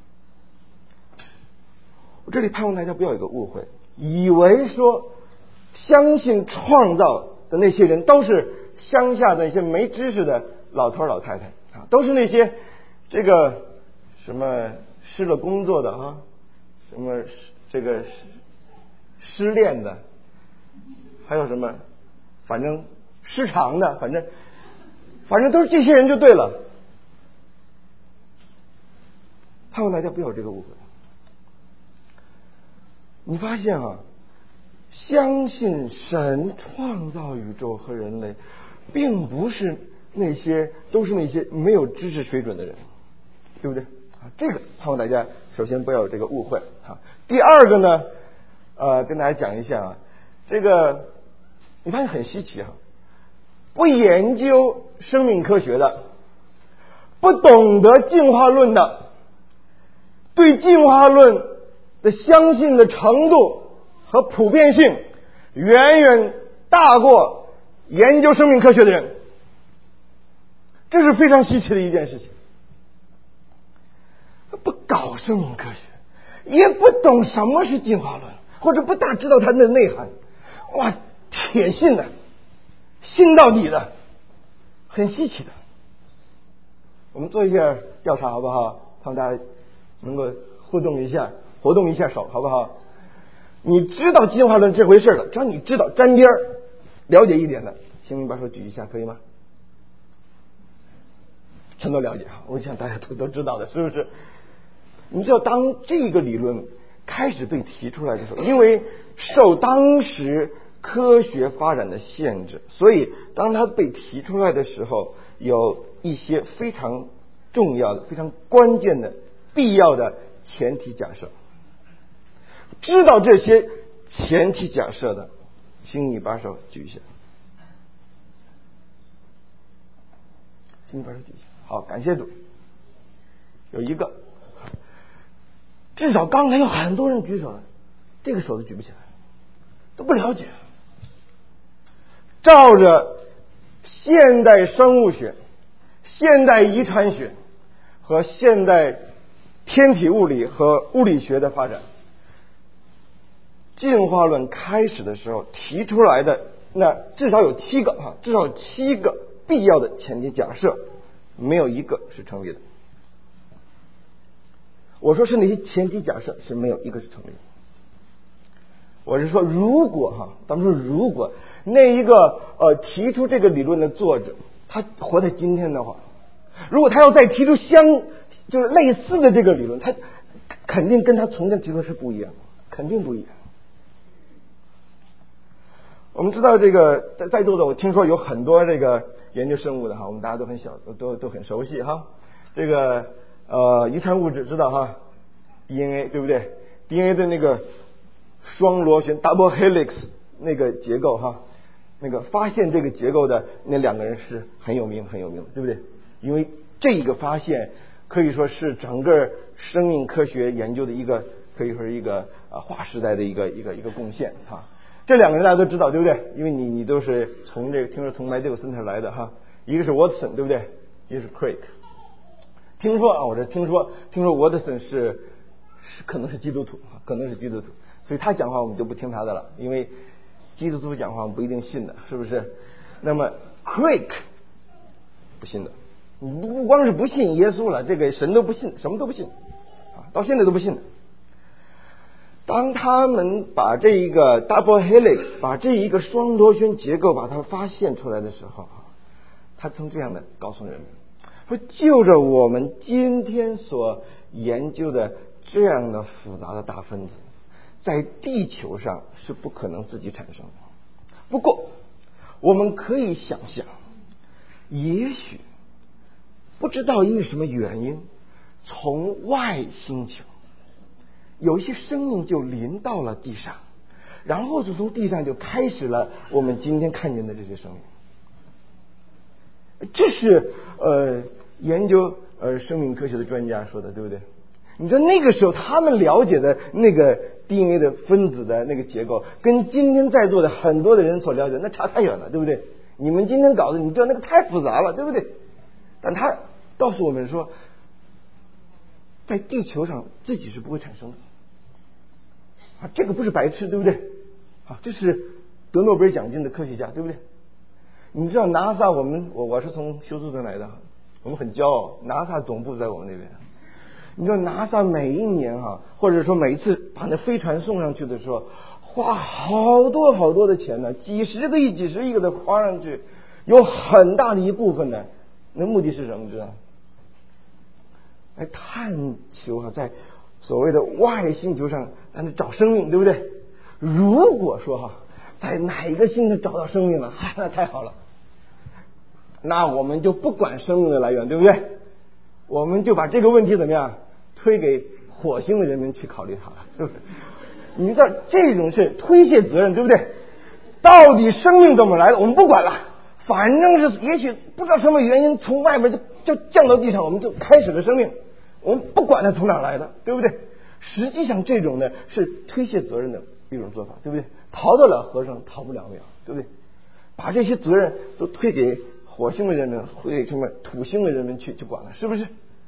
我这里盼望大家不要有个误会，以为说相信创造的那些人都是乡下的一些没知识的老头老太太都是那些这个什么失了工作的什么这个失恋的，还有什么反正失常的，反正都是这些人就对了。盼望大家不要有这个误会。你发现相信神创造宇宙和人类，并不是都是那些没有知识水准的人，对不对？这个盼望大家首先不要有这个误会第二个呢跟大家讲一下这个你发现很稀奇不研究生命科学的，不懂得进化论的，对进化论的相信的程度和普遍性远远大过研究生命科学的人，这是非常稀奇的一件事情。不搞生命科学，也不懂什么是进化论，或者不大知道它的内涵，哇，铁信的，信到底的，很稀奇的。我们做一下调查好不好？让大家能够互动一下，活动一下手好不好？你知道进化论这回事了，只要你知道沾边了解一点的，请你把手举一下，可以吗？全都了解我想大家都知道的，是不是？你知道当这个理论开始被提出来的时候，因为受当时科学发展的限制，所以当它被提出来的时候，有一些非常重要的非常关键的必要的前提假设。知道这些前提假设的，请你把手举一下。请你把手举一下。好，感谢主。有一个，至少刚才有很多人举手了，这个手都举不起来，都不了解。照着现代生物学、现代遗传学和现代天体物理和物理学的发展，进化论开始的时候提出来的那至少有7个至少有7个必要的前提假设，没有一个是成立的。我说是那些前提假设是没有一个是成立的。我是说如果咱们说如果那一个提出这个理论的作者他活在今天的话，如果他要再提出就是类似的这个理论，他肯定跟他从前提出的是不一样，肯定不一样。我们知道这个在座的，我听说有很多这个研究生物的我们大家都很熟悉这个遗传物质知道DNA 对不对？ DNA 的那个双螺旋 double helix 那个结构那个发现这个结构的那2个人是很有名的，对不对？因为这个发现可以说是整个生命科学研究的一个，可以说是一个划时代的一个贡献这2个人大家都知道对不对？因为你都是从听说从麦迪克森特来的一个是 Watson 对不对？一个是 Crick。 听说我这听说 Watson 是可能是基督徒，所以他讲话我们就不听他的了，因为基督徒讲话我们不一定信的，是不是？那么 Crick 不信的，不光是不信耶稣了，这个神都不信，什么都不信到现在都不信的。当他们把这一个 double helix 把这一个双螺旋结构把它发现出来的时候，他曾这样的告诉人们说，就着我们今天所研究的这样的复杂的大分子，在地球上是不可能自己产生的。不过我们可以想象，也许不知道因为什么原因，从外星球有一些生命就临到了地上，然后就从地上就开始了我们今天看见的这些生命。这是研究生命科学的专家说的，对不对？你说那个时候他们了解的那个 DNA 的分子的那个结构，跟今天在座的很多的人所了解那差太远了，对不对？你们今天搞的，你知道那个太复杂了，对不对？但他告诉我们说，在地球上自己是不会产生的这个不是白痴，对不对？这是得诺贝尔奖金的科学家，对不对？你知道 NASA 我是从休斯顿来的，我们很骄傲 NASA 总部在我们那边。你知道 NASA 每一年或者说每一次把那飞船送上去的时候，花好多的钱呢，几十个亿的花上去，有很大的一部分呢，那目的是什么？你知道？来探求在所谓的外星球上找生命，对不对？如果说在哪一个星球找到生命了，那太好了，那我们就不管生命的来源，对不对？我们就把这个问题怎么样推给火星的人民去考虑它了，是不是？你知道这种是推卸责任，对不对？到底生命怎么来的我们不管了，反正是也许不知道什么原因从外面就降到地上，我们就开始了生命，我们不管它从哪来的，对不对？实际上这种呢是推卸责任的一种做法，对不对？逃得了和尚逃不了庙，对不对？把这些责任都推给火星的人民，推给什么土星的人民去管了，是不是？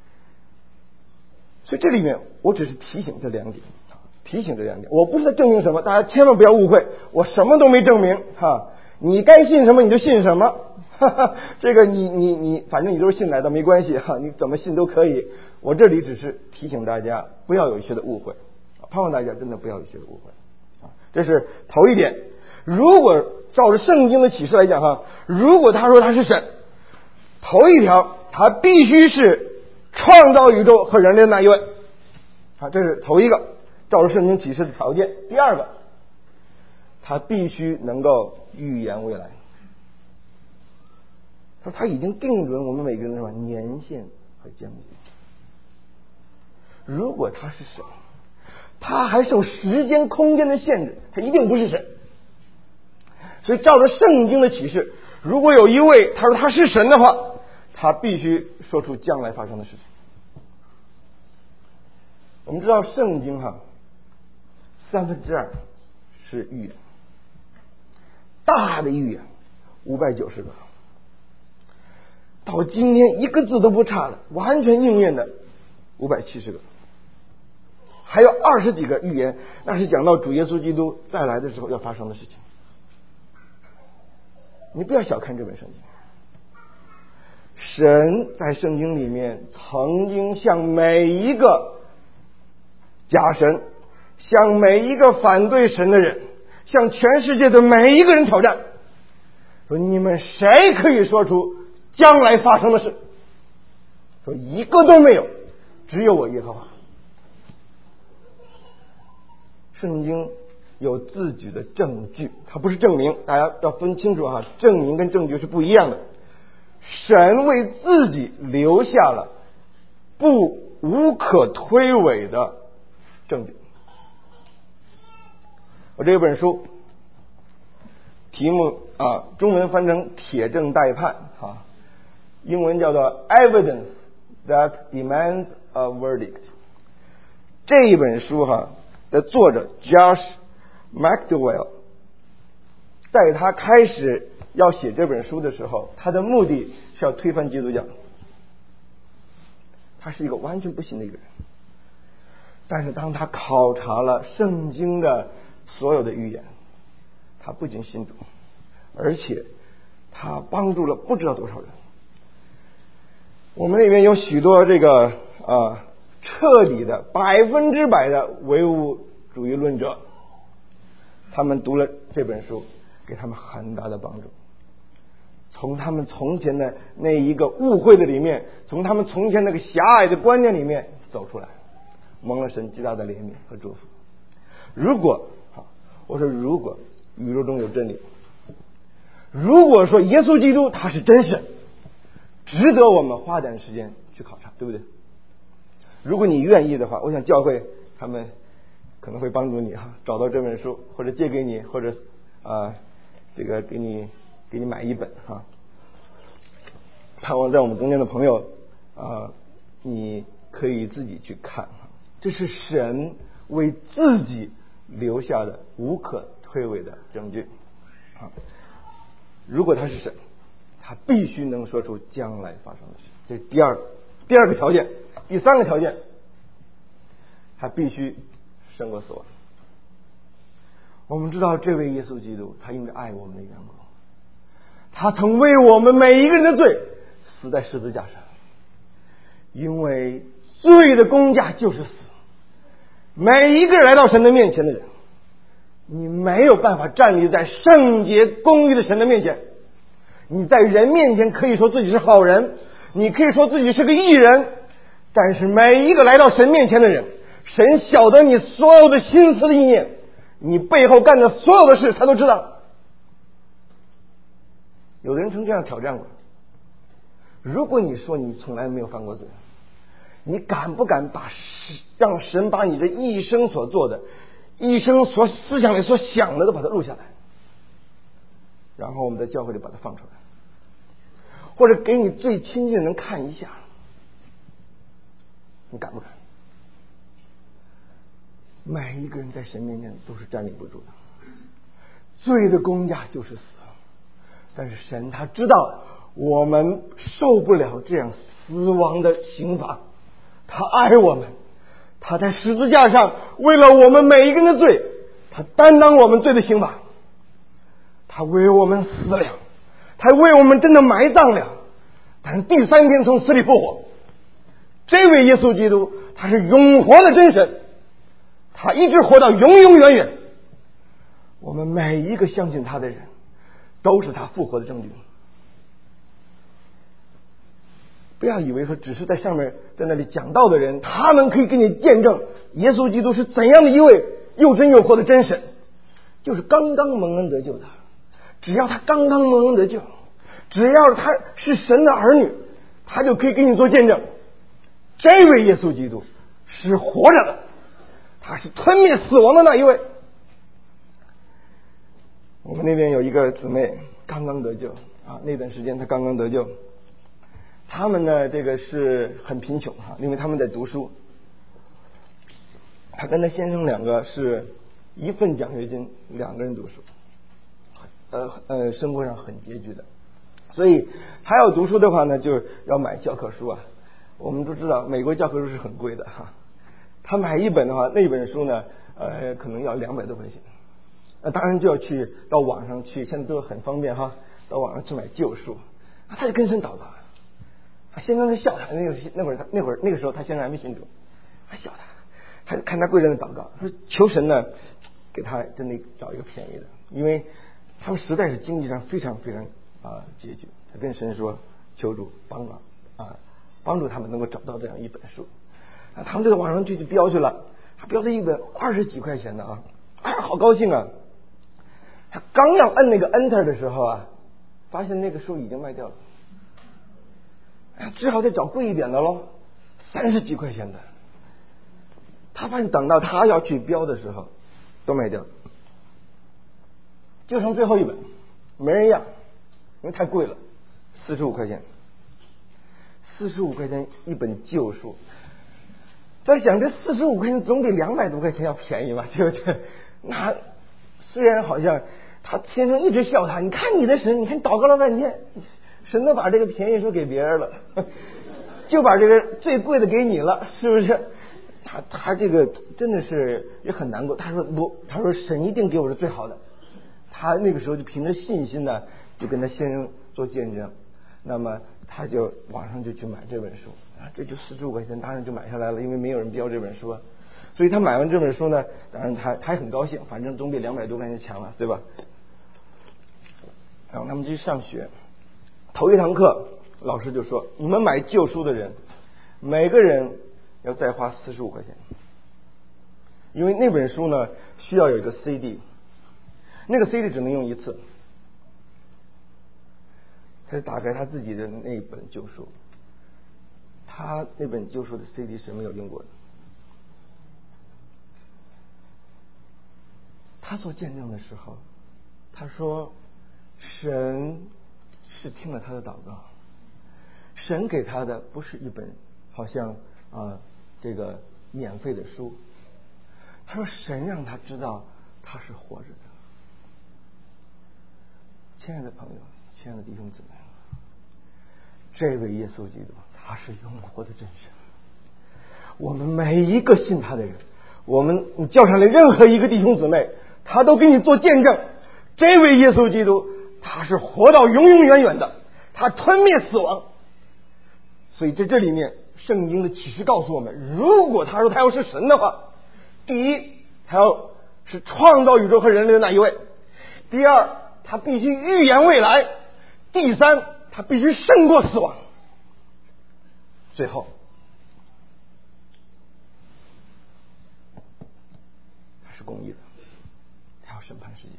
所以这里面我只是提醒这2点，我不是在证明什么，大家千万不要误会，我什么都没证明你该信什么你就信什么这个你反正你都是信来的，没关系你怎么信都可以。我这里只是提醒大家不要有一些的误会，盼望大家真的不要有一些的误会这是头一点。如果照着圣经的启示来讲如果他说他是神，头一条他必须是创造宇宙和人类的那一位这是头一个照着圣经启示的条件。第二个，他必须能够预言未来。说他已经定准我们每个人的什么年限和将近。如果他是神， 他还受时间空间的限制，他一定不是神。所以照着圣经的启示，如果有一位他说他是神的话，他必须说出将来发生的事情。我们知道圣经2/3是预言，大的预言590个，到今天一个字都不差的完全应验的570个，还有20几个预言，那是讲到主耶稣基督再来的时候要发生的事情。你不要小看这本圣经，神在圣经里面曾经向每一个假神，向每一个反对神的人，向全世界的每一个人挑战，说你们谁可以说出将来发生的事？说一个都没有，只有我耶和华。圣经有自己的证据，它不是证明，大家要分清楚证明跟证据是不一样的。神为自己留下了无可推诿的证据。我这本书题目中文翻成铁证待判英文叫做 Evidence that Demands a Verdict。 这一本书的作者 Josh McDowell 在他开始要写这本书的时候，他的目的是要推翻基督教。他是一个完全不信的一个人，但是当他考察了圣经的所有的预言，他不仅信主，而且他帮助了不知道多少人。我们里面有许多这个彻底的100%的唯物主义论者，他们读了这本书，给他们很大的帮助，从他们从前的那一个误会的里面，从他们从前那个狭隘的观念里面走出来，蒙了神极大的怜悯和祝福。如果宇宙中有真理，如果说耶稣基督他是真神，值得我们花点时间去考察，对不对？如果你愿意的话，我想教会他们可能会帮助你找到这本书，或者借给你，或者这个给你买一本盼望在我们中间的朋友你可以自己去看。这是神为自己留下的无可推诿的证据如果他是神，他必须能说出将来发生的事。这是第二个条件。第三个条件，他必须胜过死亡。我们知道这位耶稣基督，他因着爱我们的缘故，他曾为我们每一个人的罪死在十字架上，因为罪的工价就是死。每一个来到神的面前的人，你没有办法站立在圣洁公义的神的面前。你在人面前可以说自己是好人，你可以说自己是个义人，但是每一个来到神面前的人，神晓得你所有的心思的意念，你背后干的所有的事他都知道。有的人曾这样挑战过，如果你说你从来没有犯过罪，你敢不敢让神把你这一生所做的，一生所思想里所想的都把它录下来，然后我们在教会里把它放出来，或者给你最亲近的人看一下，你敢不敢？每一个人在神面前都是站立不住的，罪的工价就是死。但是神他知道我们受不了这样死亡的刑罚，他爱我们，他在十字架上为了我们每一个人的罪，他担当我们罪的刑罚，他为我们死了，他为我们真的埋葬了，但是第3天从死里复活。这位耶稣基督他是永活的真神，他一直活到永永远远。我们每一个相信他的人都是他复活的证据。不要以为说只是在上面在那里讲道的人，他们可以给你见证耶稣基督是怎样的一位又真又活的真神，就是刚刚蒙恩得救的。只要他刚刚蒙恩得救，只要他是神的儿女，他就可以给你做见证，这位耶稣基督是活着的， 他是吞灭死亡的那一位。我们那边有一个姊妹刚刚得救啊，那段时间她刚刚得救。他们呢，这个是很贫穷哈，因为他们在读书。他跟他先生两个是一份奖学金，两个人读书，生活上很拮据的。所以他要读书的话呢，就要买教科书啊。我们都知道美国教科书是很贵的哈，他买一本的话，那本书呢，可能要200多块钱。当然就要去到网上去，现在都很方便哈，到网上去买旧书。他就跟神祷告。先生在笑他，那个时候他先生还没信主，还笑他看他跪在那祷告，说求神呢给他真的找一个便宜的，因为他们实在是经济上非常非常拮据。他跟神说求主帮助他们能够找到这样一本书。他们就在网上去标去了，他标了一本20几块钱的啊，好高兴啊！他刚要摁那个 Enter 的时候啊，发现那个书已经卖掉了。只好再找贵一点的咯，30几块钱的。他发现等到他要去标的时候都卖掉了，就剩最后一本，没人要，因为太贵了，45块钱，45块钱一本旧书。在想这45块钱总比200多块钱要便宜吧，对不对？那虽然好像他先生一直笑他，你看你的神，你看祷告了半天，神都把这个便宜说给别人了，就把这个最贵的给你了，是不是？他这个真的是也很难过。他说不，他说神一定给我是最好的。他那个时候就凭着信心呢，就跟他先生做见证。那么他就网上就去买这本书这就45块钱，当然就买下来了，因为没有人标这本书啊。所以他买完这本书呢，当然他也很高兴，反正总比200多块钱强了，对吧？然后他们去上学。头一堂课，老师就说：“你们买旧书的人，每个人要再花45块钱，因为那本书呢需要有一个 CD， 那个 CD 只能用一次。”他就打开他自己的那本旧书，他那本旧书的 CD 是没有用过的。他做见证的时候，他说：“神是听了他的祷告，神给他的不是一本好像这个免费的书。他说神让他知道他是活着的。”亲爱的朋友，亲爱的弟兄姊妹，这位耶稣基督他是永活的真神。我们每一个信他的人，你叫上来任何一个弟兄姊妹，他都给你做见证，这位耶稣基督他是活到永永远远的，他吞灭死亡。所以在这里面圣经的启示告诉我们，如果他说他要是神的话，第一他要是创造宇宙和人类的那一位，第二他必须预言未来，第三他必须胜过死亡，最后他是公义的，他要审判世界。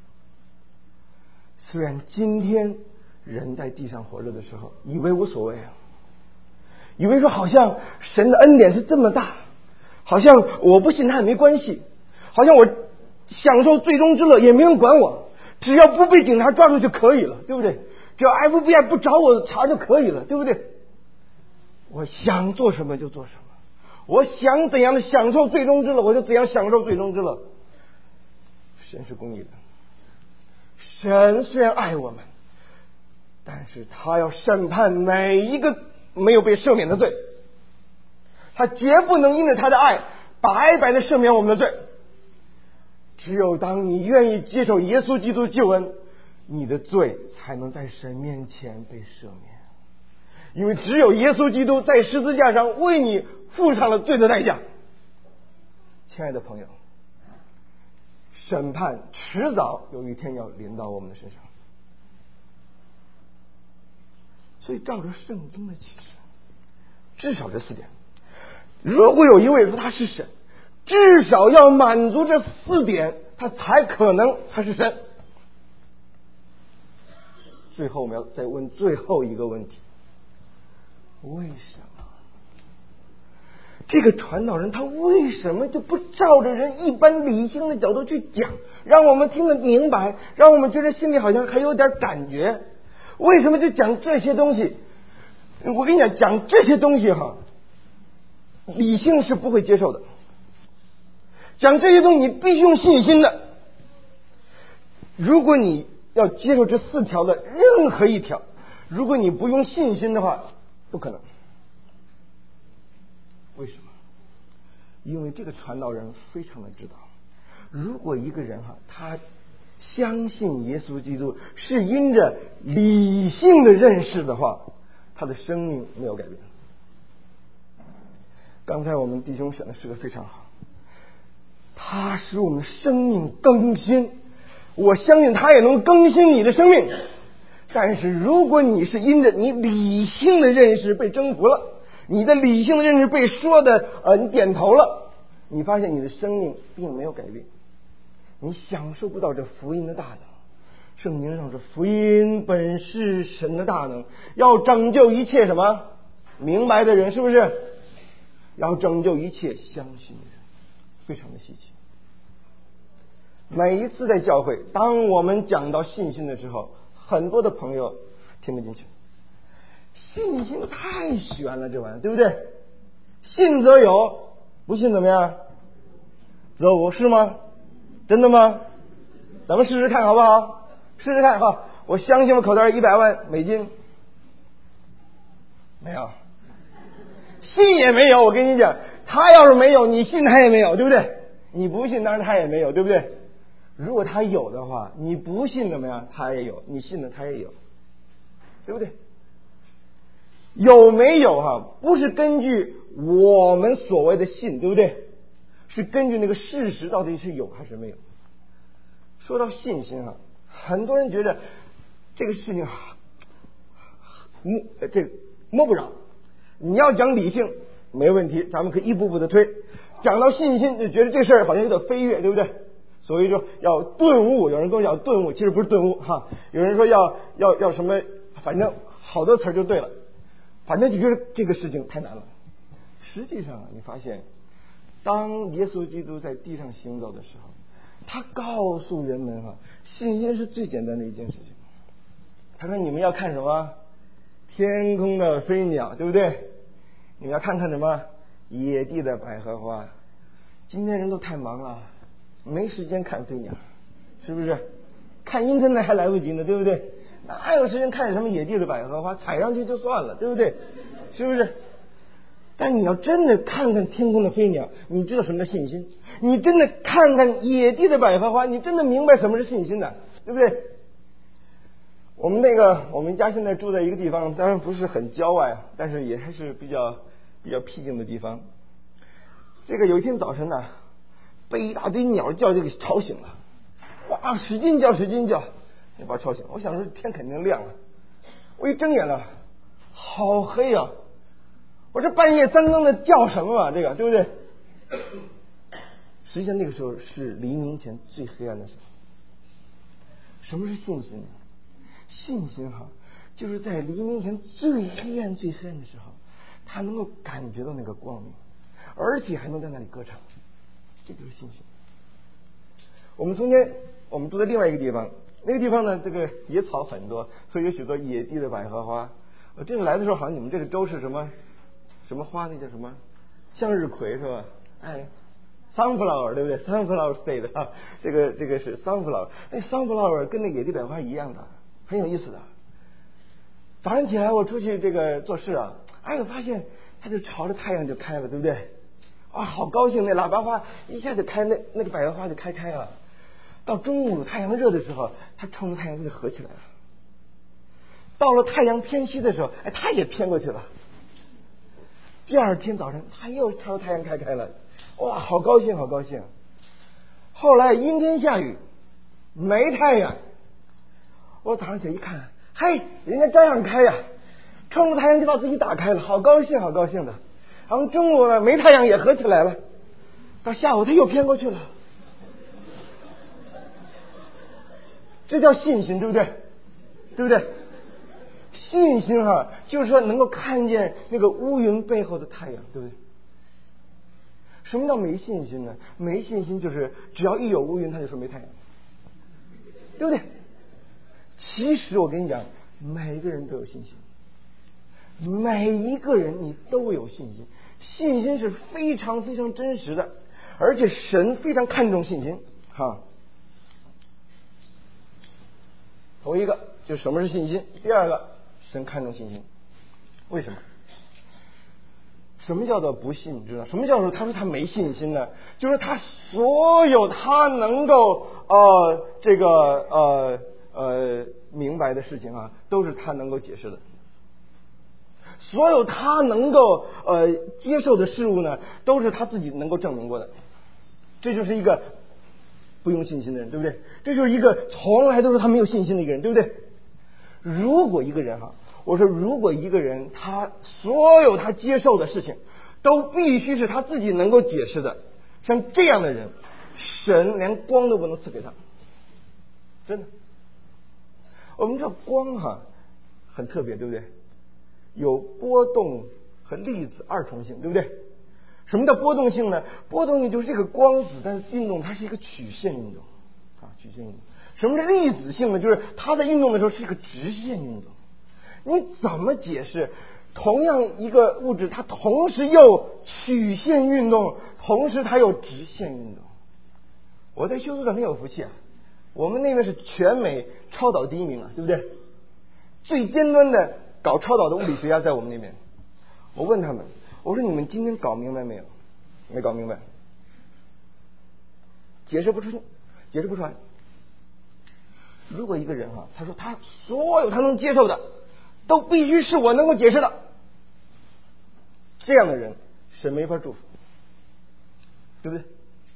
虽然今天人在地上活着的时候以为无所谓以为说好像神的恩典是这么大，好像我不信他也没关系，好像我享受最终之乐也没人管我，只要不被警察抓住就可以了，对不对？只要 FBI 不找我查就可以了，对不对？我想做什么就做什么，我想怎样的享受最终之乐我就怎样享受最终之乐。神是公义的，神虽然爱我们，但是他要审判每一个没有被赦免的罪，他绝不能因着他的爱白白的赦免我们的罪。只有当你愿意接受耶稣基督救恩，你的罪才能在神面前被赦免，因为只有耶稣基督在十字架上为你付上了罪的代价。亲爱的朋友，审判迟早有一天要临到我们的身上。所以照着圣经的启示，至少这4点，如果有一位说他是神，至少要满足这4点，他才可能他是神。最后我们要再问最后一个问题：为什么？ 这个传道人他为什么就不照着人一般理性的角度去讲，让我们听得明白，让我们觉得心里好像还有点感觉？为什么就讲这些东西？我跟你讲这些东西哈，理性是不会接受的。讲这些东西你必须用信心的。如果你要接受这4条的任何一条，如果你不用信心的话，不可能。为什么？因为这个传道人非常的知道，如果一个人他相信耶稣基督是因着理性的认识的话，他的生命没有改变。刚才我们弟兄选的诗歌非常好，他使我们的生命更新，我相信他也能更新你的生命。但是如果你是因着你理性的认识被征服了，你的理性的认识被说的你点头了，你发现你的生命并没有改变，你享受不到这福音的大能。圣经上说，福音本是神的大能，要拯救一切什么明白的人，是不是？要拯救一切相信的人，非常的稀奇。每一次在教会，当我们讲到信心的时候，很多的朋友听不进去。信心太玄了，这玩意儿，对不对？信则有，不信怎么样？则无，是吗？真的吗？咱们试试看好不好？试试看哈！我相信我口袋100万美金，没有，信也没有。我跟你讲，他要是没有，你信他也没有，对不对？你不信，当然他也没有，对不对？如果他有的话，你不信怎么样？他也有，你信的他也有，对不对？有没有不是根据我们所谓的信，对不对？是根据那个事实到底是有还是没有。说到信心很多人觉得这个事情摸不着。你要讲理性没问题，咱们可以一步步的推。讲到信心就觉得这事儿好像有点飞跃，对不对？所以说要顿悟，有人跟我讲顿悟，其实不是顿悟有人说要什么，反正好多词就对了，反正就觉得这个事情太难了。实际上你发现，当耶稣基督在地上行走的时候，他告诉人们信心是最简单的一件事情。他说你们要看什么？天空的飞鸟，对不对？你们要看看什么？野地的百合花。今天人都太忙了，没时间看飞鸟，是不是？看英特呢还来不及呢，对不对？哪有时间看什么野地的百合花？踩上去就算了，对不对？是不是？但你要真的看看天空的飞鸟，你知道什么叫信心？你真的看看野地的百合花，你真的明白什么是信心的，对不对？我们家现在住在一个地方，当然不是很郊外，但是也还是比较僻静的地方。这个有一天早晨被一大堆鸟叫就给吵醒了，哇，使劲叫，你把我吵醒了。我想说天肯定亮了，我一睁眼了，好黑啊！我这半夜3更的叫什么这个，对不对？实际上那个时候是黎明前最黑暗的时候。什么是信心呢？信心就是在黎明前最黑暗的时候，他能够感觉到那个光明，而且还能在那里歌唱，这就是信心。我们住在另外一个地方，那个地方呢，这个野草很多，所以有许多野地的百合花。我这次来的时候，好像你们这个州是什么花？那叫什么？向日葵是吧？sunflower 对不对 ？sunflower state 这个是 sunflower。那 sunflower 跟那野地百合花一样的，很有意思的。早上起来我出去这个做事我发现它就朝着太阳就开了，对不对？哇，好高兴！那喇叭花一下就开，那个百合花就开了。到中午太阳热的时候，它冲着太阳就合起来了。到了太阳偏西的时候，它也偏过去了。第二天早上，它又朝太阳开了，哇，好高兴！后来阴天下雨，没太阳。我早上起来一看，嘿，人家照样开冲着太阳就把自己打开了，好高兴的。然后中午没太阳也合起来了，到下午它又偏过去了。这叫信心，对不对？对不对？信心就是说能够看见那个乌云背后的太阳，对不对？ 什么叫没信心呢？没信心就是只要一有乌云，他就说没太阳，对不对？其实我跟你讲，每个人都有信心，每一个人你都有信心，信心是非常非常真实的，而且神非常看重信心哈。头一个就是什么是信心，第二个神看重信心，为什么？什么叫做不信？你知道什么叫做他说他没信心呢？就是他所有他能够明白的事情啊，都是他能够解释的。所有他能够接受的事物呢，都是他自己能够证明过的。这就是一个不用信心的人，对不对？这就是一个从来都是他没有信心的一个人，对不对？如果一个人我说如果一个人他所有他接受的事情都必须是他自己能够解释的，像这样的人，神连光都不能赐给他，真的。我们知道光很特别，对不对？有波动和粒子二重性，对不对？什么叫波动性呢？波动性就是这个光子在运动，它是一个曲线运动曲线运动。什么是粒子性呢？就是它在运动的时候是一个直线运动。你怎么解释同样一个物质，它同时又曲线运动，同时它又直线运动？我在休斯顿很有福气我们那边是全美超导第一名对不对？最尖端的搞超导的物理学家在我们那边。我问他们，我说你们今天搞明白没有？没搞明白，解释不出来。如果一个人他说他所有他能接受的都必须是我能够解释的，这样的人神没法祝福，对不对？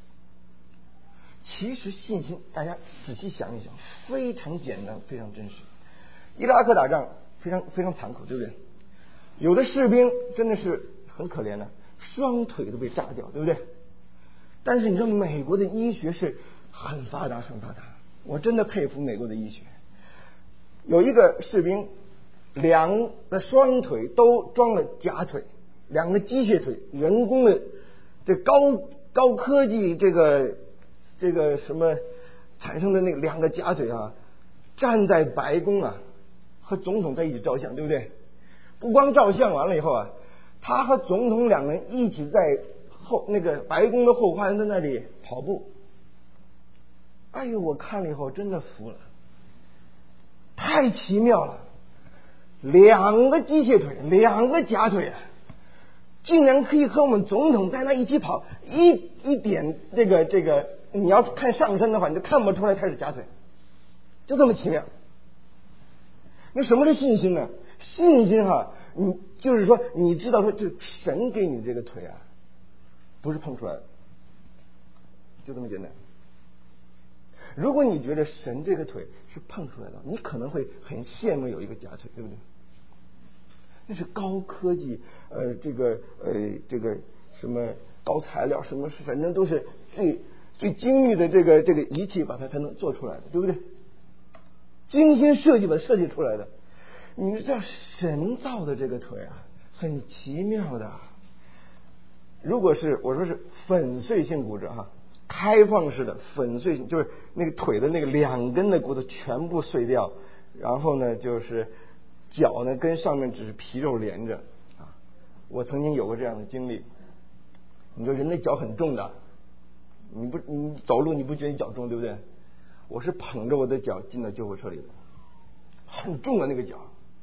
其实信心大家仔细想一想，非常简单，非常真实。伊拉克打仗非常非常残酷，对不对？有的士兵真的是很可怜的，双腿都被炸掉，对不对？但是你知道美国的医学是很发达，我真的佩服美国的医学。有一个士兵两个双腿都装了假腿，两个机械腿，人工的这高科技这个什么产生的那两个假腿站在白宫和总统在一起照相，对不对？不光照相完了以后他和总统两人一起在那个白宫的后花园在那里跑步。哎呦，我看了以后真的服了，太奇妙了！两个机械腿，两个假腿竟然可以和我们总统在那一起跑，一点这个你要看上身的话，你就看不出来他是假腿，就这么奇妙。那什么是信心呢？信心你就是说你知道说，这神给你这个腿不是碰出来的，就这么简单。如果你觉得神这个腿是碰出来的，你可能会很羡慕有一个假腿，对不对？那是高科技，这个什么高材料，什么反正都是最精密的这个仪器把它才能做出来的，对不对？精心设计把它设计出来的。你知道神造的这个腿很奇妙的。如果是我说是粉碎性骨折开放式的粉碎性，就是那个腿的那个两根的骨头全部碎掉，然后呢就是脚呢跟上面只是皮肉连着我曾经有过这样的经历。你说人的脚很重的，你走路你不觉得你脚重，对不对？我是捧着我的脚进到救护车里的，很重那个脚。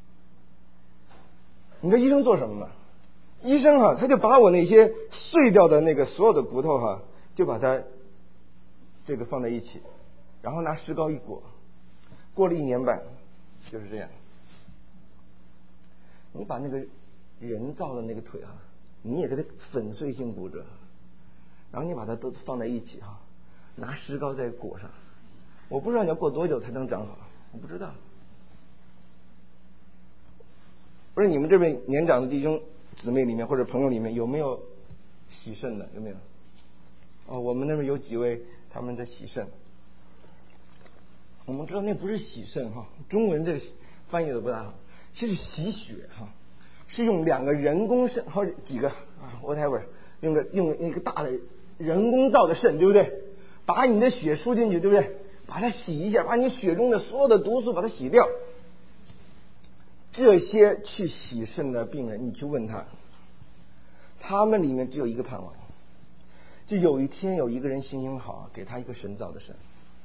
你知道医生做什么吗？医生他就把我那些碎掉的那个所有的骨头就把它这个放在一起，然后拿石膏一裹，过了1年半就是这样。你把那个人造的那个腿你也给它粉碎性骨折，然后你把它都放在一起拿石膏再裹上。我不知道你要过多久才能长好，我不知道。不是你们这位年长的弟兄姊妹里面或者朋友里面有没有洗肾的？有没有？我们那边有几位他们在洗肾。我们知道那不是洗肾中文这个翻译的不大好，其实洗血是用2个人工肾或者几个whatever， 用那个大的人工造的肾，对不对？把你的血输进去，对不对？把它洗一下，把你血中的所有的毒素把它洗掉。这些去洗肾的病人，你去问他们里面只有一个盼望，就有一天有一个人心情好，给他一个神造的肾。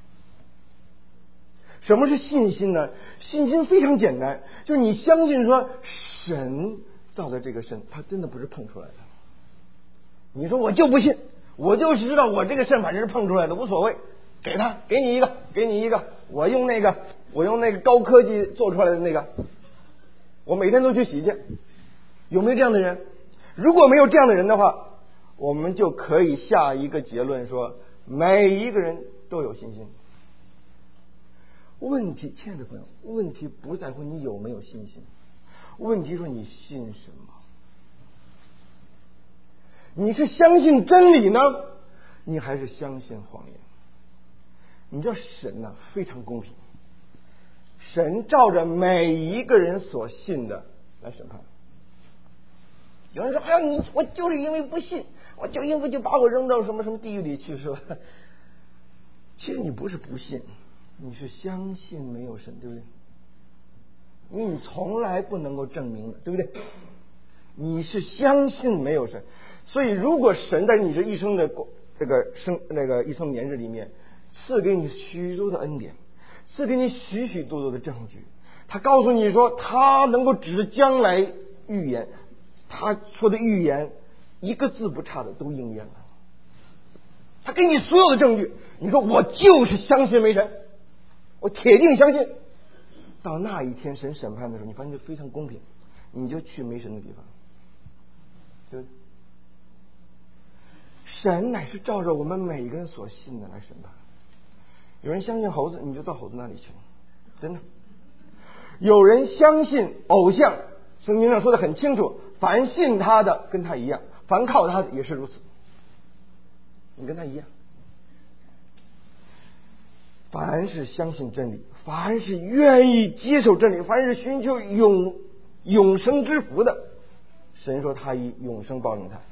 什么是信心呢？信心非常简单，就是你相信说神造的这个肾，他真的不是碰出来的。你说我就不信，我就是知道我这个肾反正是碰出来的，无所谓，给你一个，我用那个高科技做出来的那个，我每天都去洗去。有没有这样的人？如果没有这样的人的话，我们就可以下一个结论说，每一个人都有信心。问题，亲爱的朋友，问题不在乎你有没有信心，问题说你信什么？你是相信真理呢，你还是相信谎言？你知道神呢，非常公平，神照着每一个人所信的来审判。有人说，哎呀，我就是因为不信，我就因为就把我扔到什么什么地狱里去，是吧？其实你不是不信，你是相信没有神，对不对？因为你从来不能够证明的，对不对？你是相信没有神，所以如果神在你这一生的一生年日里面赐给你许多的恩典，赐给你许许多多的证据，他告诉你说他能够指着将来预言，他说的预言一个字不差的都应验了，他给你所有的证据，你说我就是相信没神，我铁定相信。到那一天神审判的时候，你发现就非常公平，你就去没神的地方，对不对？神乃是照着我们每个人所信的来审判。有人相信猴子，你就到猴子那里去，真的。有人相信偶像，圣经上说的很清楚，凡信他的跟他一样，凡靠他的也是如此，你跟他一样。凡是相信真理，凡是愿意接受真理，凡是寻求永生之福的，神说他以永生报应他。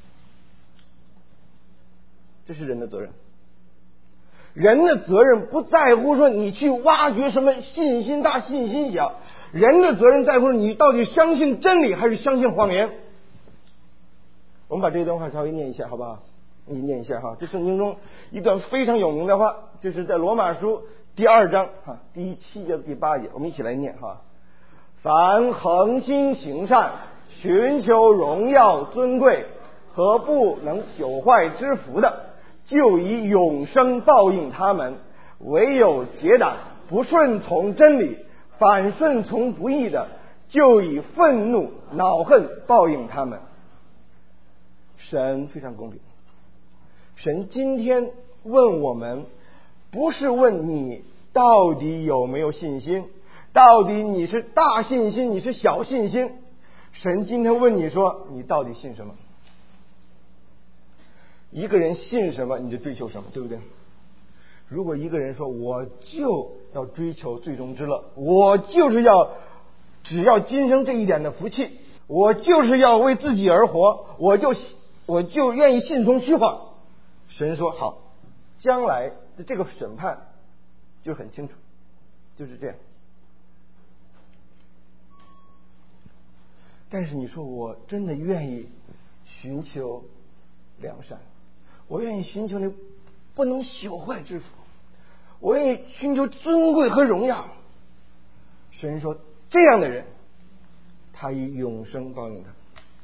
这是人的责任。人的责任不在乎说你去挖掘什么信心大信心小，人的责任在乎你到底相信真理还是相信谎言。我们把这段话稍微念一下好不好？你念一下哈，这圣经中一段非常有名的话，就是在罗马书第2章第7节第8节，我们一起来念哈。凡恒心行善，寻求荣耀尊贵和不能朽坏之福的，就以永生报应他们；唯有结党不顺从真理，反顺从不义的，就以愤怒恼恨报应他们。神非常公平，神今天问我们，不是问你到底有没有信心，到底你是大信心你是小信心，神今天问你说你到底信什么。一个人信什么你就追求什么，对不对？如果一个人说我就要追求最终之乐，我就是只要今生这一点的福气，我就是要为自己而活，我就愿意信从虚谎，神说好，将来的这个审判就很清楚，就是这样。但是你说我真的愿意寻求良善，我愿意寻求那不能朽坏之福，我愿意寻求尊贵和荣耀，神说这样的人他以永生报应他。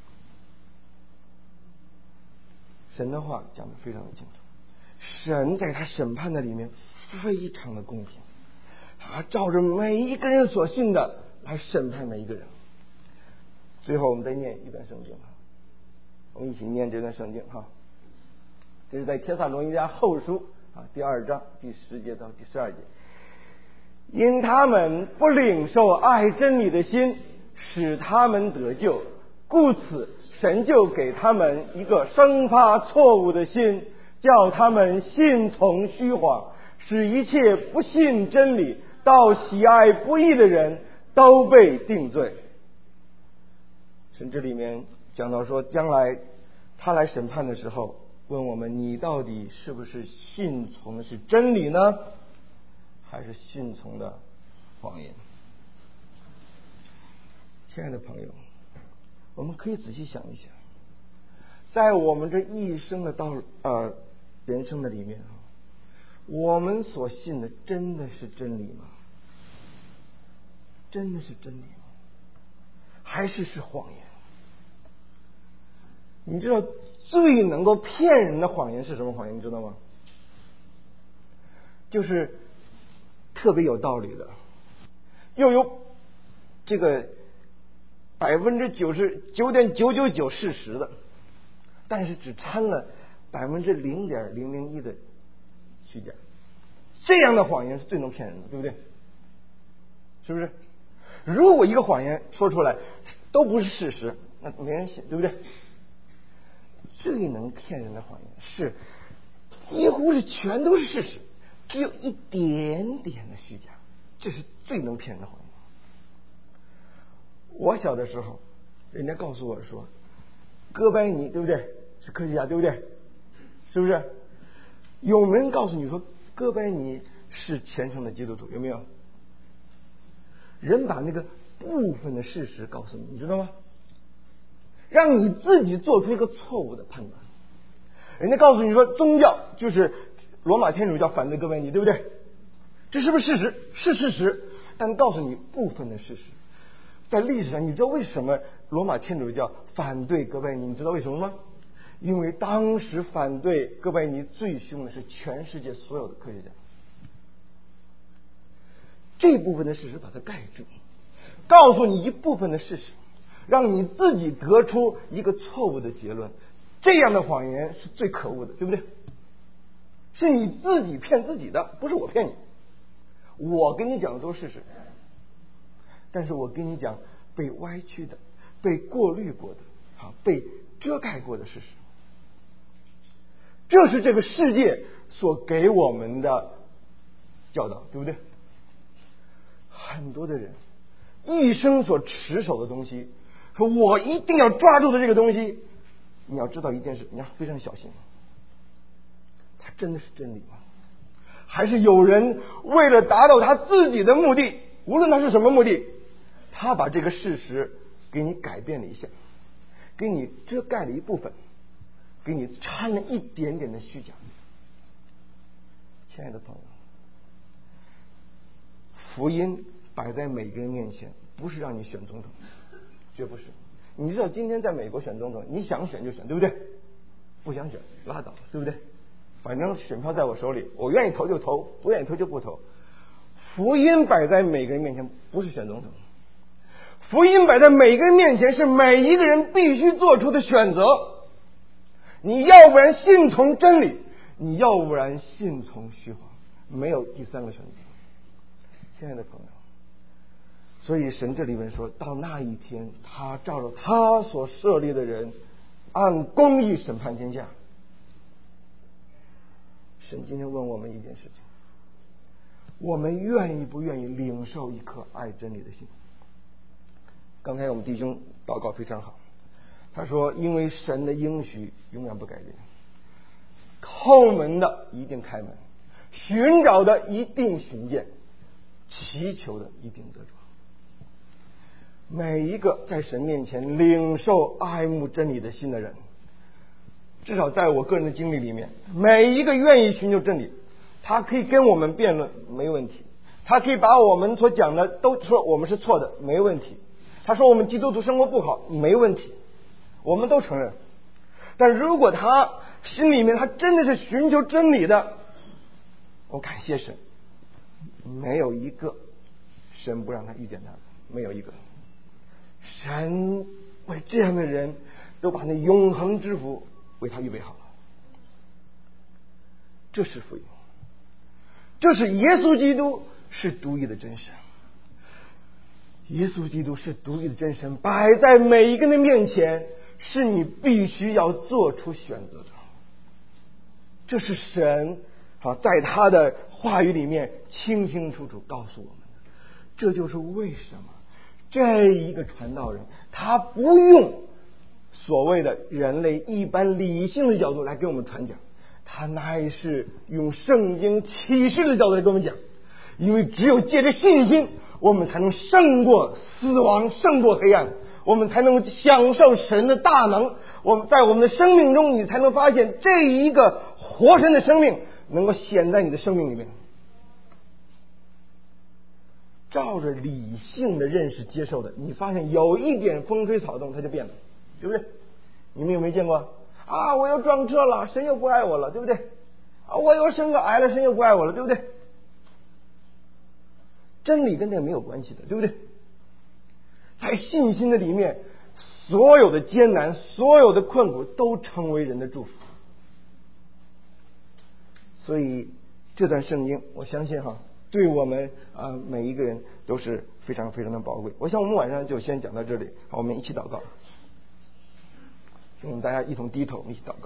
神的话讲得非常的清楚，神在他审判的里面非常的公平，他照着每一个人所信的来审判每一个人。最后我们再念一段圣经，我们一起念这段圣经哈。这是在帖撒罗尼迦后书第2章第10节到第12节。因他们不领受爱真理的心，使他们得救，故此神就给他们一个生发错误的心，叫他们信从虚谎，使一切不信真理到喜爱不义的人都被定罪。神这里面讲到说，将来他来审判的时候，问我们：你到底是不是信从的是真理呢，还是信从的谎言？亲爱的朋友，我们可以仔细想一想，在我们这一生的人生的里面我们所信的真的是真理吗？真的是真理吗？还是谎言？你知道最能够骗人的谎言是什么谎言？你知道吗？就是特别有道理的，又有这个99.999%事实的，但是只掺了0.001%的虚假。这样的谎言是最能骗人的，对不对？是不是？如果一个谎言说出来都不是事实，那没人信，对不对？最能骗人的谎言是几乎是全都是事实，只有一点点的虚假，这是最能骗人的谎言。我小的时候，人家告诉我说，哥白尼对不对？是科学家，对不对？是不是？有没有人告诉你说哥白尼是虔诚的基督徒？有没有？人把那个部分的事实告诉你，你知道吗？让你自己做出一个错误的判断。人家告诉你说宗教就是罗马天主教反对哥白尼，对不对？这是不是事实？是事实，但告诉你部分的事实。在历史上，你知道为什么罗马天主教反对哥白尼？你知道为什么吗？因为当时反对哥白尼最凶的是全世界所有的科学家。这部分的事实把它盖住，告诉你一部分的事实，让你自己得出一个错误的结论。这样的谎言是最可恶的，对不对？是你自己骗自己的，不是我骗你。我跟你讲的都是事实，但是我跟你讲被歪曲的、被过滤过的、被遮盖过的事实。这是这个世界所给我们的教导，对不对？很多的人一生所持守的东西，说我一定要抓住的这个东西，你要知道一件事，你要非常小心，它真的是真理吗？还是有人为了达到他自己的目的，无论他是什么目的，他把这个事实给你改变了一下，给你遮盖了一部分，给你掺了一点点的虚假。亲爱的朋友，福音摆在每个人面前，不是让你选总统，绝不是。你知道今天在美国选总统，你想选就选，对不对？不想选拉倒，对不对？反正选票在我手里，我愿意投就投，不愿意投就不投。福音摆在每个人面前，不是选总统。福音摆在每个人面前，是每一个人必须做出的选择。你要不然信从真理，你要不然信从虚谎，没有第三个选择。亲爱的朋友，所以神这里面说到那一天，他照着他所设立的人，按公义审判天下。神今天问我们一件事情，我们愿意不愿意领受一颗爱真理的心？刚才我们弟兄祷告非常好，他说因为神的应许永远不改变，叩门的一定开门，寻找的一定寻见，祈求的一定得着。每一个在神面前领受爱慕真理的心的人，至少在我个人的经历里面，每一个愿意寻求真理，他可以跟我们辩论，没问题。他可以把我们所讲的都说我们是错的，没问题。他说我们基督徒生活不好，没问题，我们都承认。但如果他心里面他真的是寻求真理的，我感谢神，没有一个神不让他遇见他的，没有一个。神为这样的人都把那永恒之福为他预备好了。这是福音，这是耶稣基督是独一的真神，耶稣基督是独一的真神，摆在每一个人的面前，是你必须要做出选择的。这是神在他的话语里面清清楚楚告诉我们的。这就是为什么这一个传道人他不用所谓的人类一般理性的角度来给我们传讲，他乃是用圣经启示的角度来跟我们讲。因为只有借着信心，我们才能胜过死亡，胜过黑暗，我们才能享受神的大能。我们在我们的生命中，你才能发现这一个活神的生命能够显在你的生命里面。照着理性的认识接受的，你发现有一点风吹草动它就变了，对不对？你们有没有见过啊？我又撞车了，神又不爱我了，对不对？啊，我又生个癌了，神又不爱我了，对不对？真理跟这个没有关系的，对不对？在信心的里面，所有的艰难，所有的困苦都成为人的祝福。所以这段圣经我相信对我们每一个人都是非常非常的宝贵。我想我们晚上就先讲到这里，好，我们一起祷告，请我们大家一同低头，一起祷告。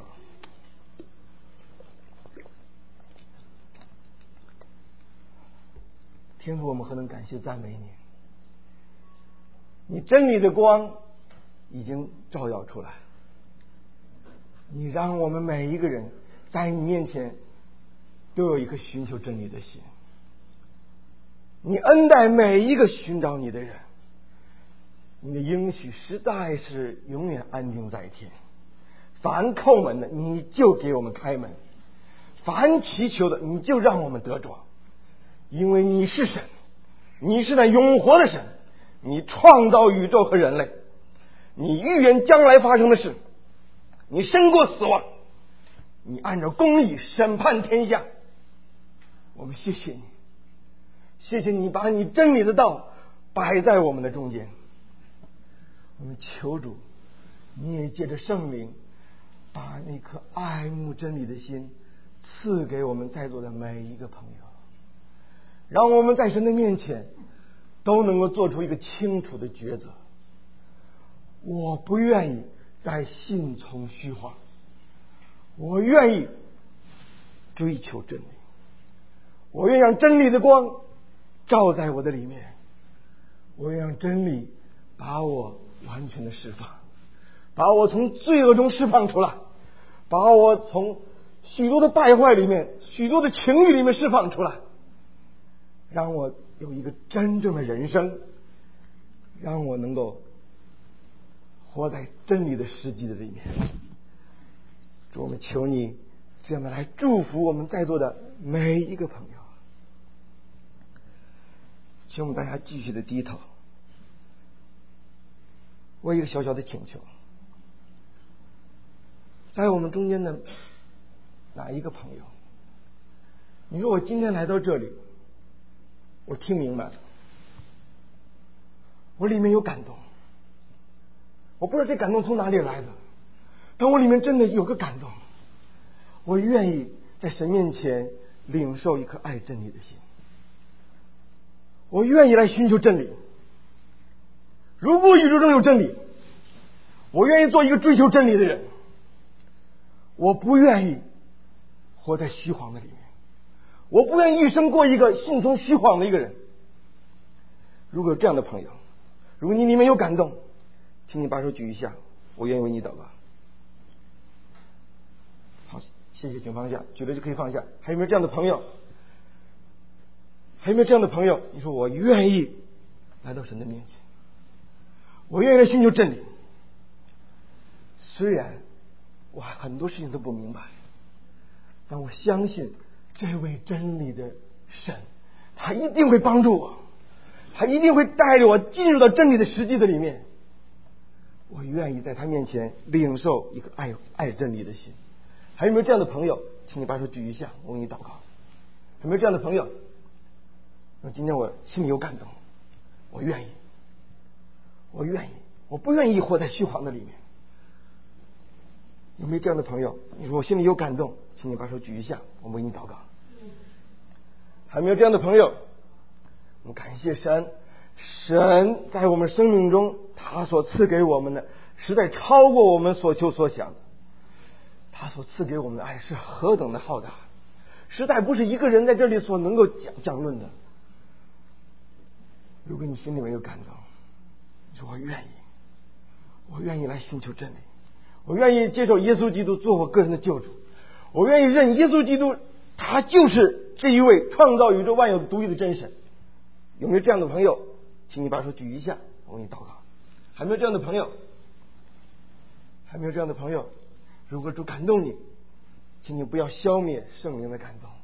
天父，我们何等感谢赞美你！你真理的光已经照耀出来，你让我们每一个人在你面前都有一颗寻求真理的心。你恩待每一个寻找你的人，你的应许实在是永远安定在天。凡叩门的，你就给我们开门；凡祈求的，你就让我们得着。因为你是神，你是那永活的神，你创造宇宙和人类，你预言将来发生的事，你胜过死亡，你按照公义审判天下。我们谢谢你，谢谢你把你真理的道摆在我们的中间。我们求主，你也借着圣灵把那颗爱慕真理的心赐给我们在座的每一个朋友，让我们在神的面前都能够做出一个清楚的抉择。我不愿意再信从虚谎，我愿意追求真理，我愿让真理的光照在我的里面，我愿让真理把我完全的释放，把我从罪恶中释放出来，把我从许多的败坏里面，许多的情欲里面释放出来，让我有一个真正的人生，让我能够活在真理的实际的里面。主，我们求你这样的来祝福我们在座的每一个朋友。请我们大家继续的低头。我有一个小小的请求，在我们中间的哪一个朋友，你说我今天来到这里，我听明白了，我里面有感动，我不知道这感动从哪里来的，但我里面真的有个感动，我愿意在神面前领受一颗爱真理的心，我愿意来寻求真理。如果宇宙中有真理，我愿意做一个追求真理的人，我不愿意活在虚谎的里面，我不愿意一生过一个信从虚谎的一个人。如果有这样的朋友，如果你里面有感动，请你把手举一下，我愿意为你祷告。好，谢谢，请放下，举了就可以放下。还有没有这样的朋友？还有没有这样的朋友？你说我愿意来到神的面前，我愿意来寻求真理。虽然我很多事情都不明白，但我相信这位真理的神，他一定会帮助我，他一定会带着我进入到真理的实际的里面。我愿意在他面前领受一个爱真理的心。还有没有这样的朋友？请你把手举一下，我为你祷告。有没有这样的朋友？今天我心里有感动，我愿意，我不愿意活在虚谎的里面。有没有这样的朋友？你说我心里有感动，请你把手举一下，我为你祷告。还没有这样的朋友？我们感谢神，神在我们生命中他所赐给我们的实在超过我们所求所想，他所赐给我们的爱是何等的浩大，实在不是一个人在这里所能够讲论的。如果你心里面有感动，你说我愿意来寻求真理， 我愿意接受耶稣基督做我个人的救主，我愿意认耶稣基督，他就是这一位创造宇宙万有的独一的真神。有没有这样的朋友？请你把手举一下，我为你祷告。还没有这样的朋友？还没有这样的朋友？如果主感动你，请你不要消灭圣灵的感动，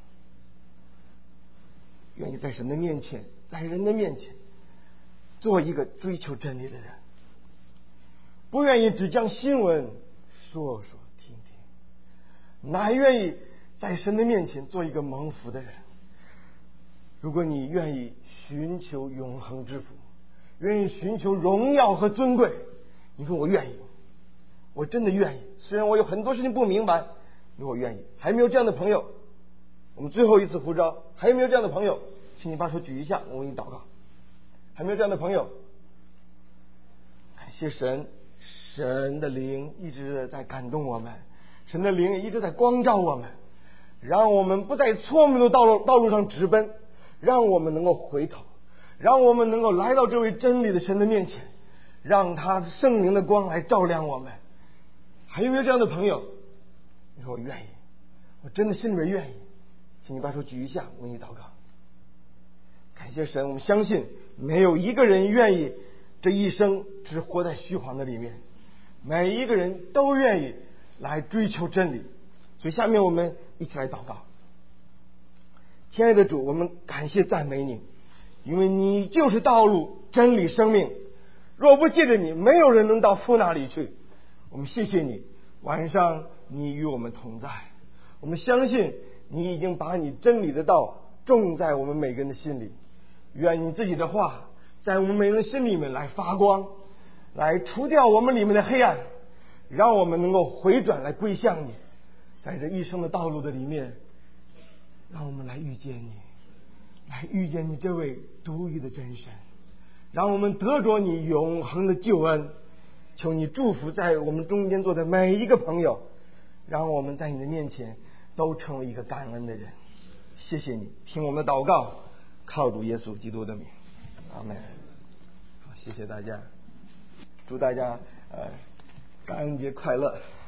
愿意在神的面前，在人的面前做一个追求真理的人，不愿意只将新闻说说听听，乃愿意在神的面前做一个蒙福的人。如果你愿意寻求永恒之福，愿意寻求荣耀和尊贵，你说我愿意，我真的愿意，虽然我有很多事情不明白，你说我愿意。还没有这样的朋友，我们最后一次呼召，还有没有这样的朋友？请你把手举一下，我为你祷告。还没有这样的朋友？感谢神，神的灵一直在感动我们，神的灵一直在光照我们，让我们不在错误的道路上直奔，让我们能够回头，让我们能够来到这位真理的神的面前，让他圣灵的光来照亮我们。还有没有这样的朋友？你说我愿意，我真的心里面愿意，请你把手举一下，我为你祷告。感谢神，我们相信没有一个人愿意这一生只活在虚谎的里面，每一个人都愿意来追求真理。所以下面我们一起来祷告。亲爱的主，我们感谢赞美你，因为你就是道路、真理、生命，若不借着你，没有人能到父那里去。我们谢谢你，晚上你与我们同在，我们相信你已经把你真理的道种在我们每个人的心里。愿你自己的话在我们每个人心里面来发光，来除掉我们里面的黑暗，让我们能够回转来归向你。在这一生的道路的里面，让我们来遇见你，来遇见你这位独一的真神，让我们得着你永恒的救恩。求你祝福在我们中间坐的每一个朋友，让我们在你的面前都成为一个感恩的人。谢谢你听我们的祷告，靠主耶稣基督的名，阿们。好，谢谢大家，祝大家感恩节快乐。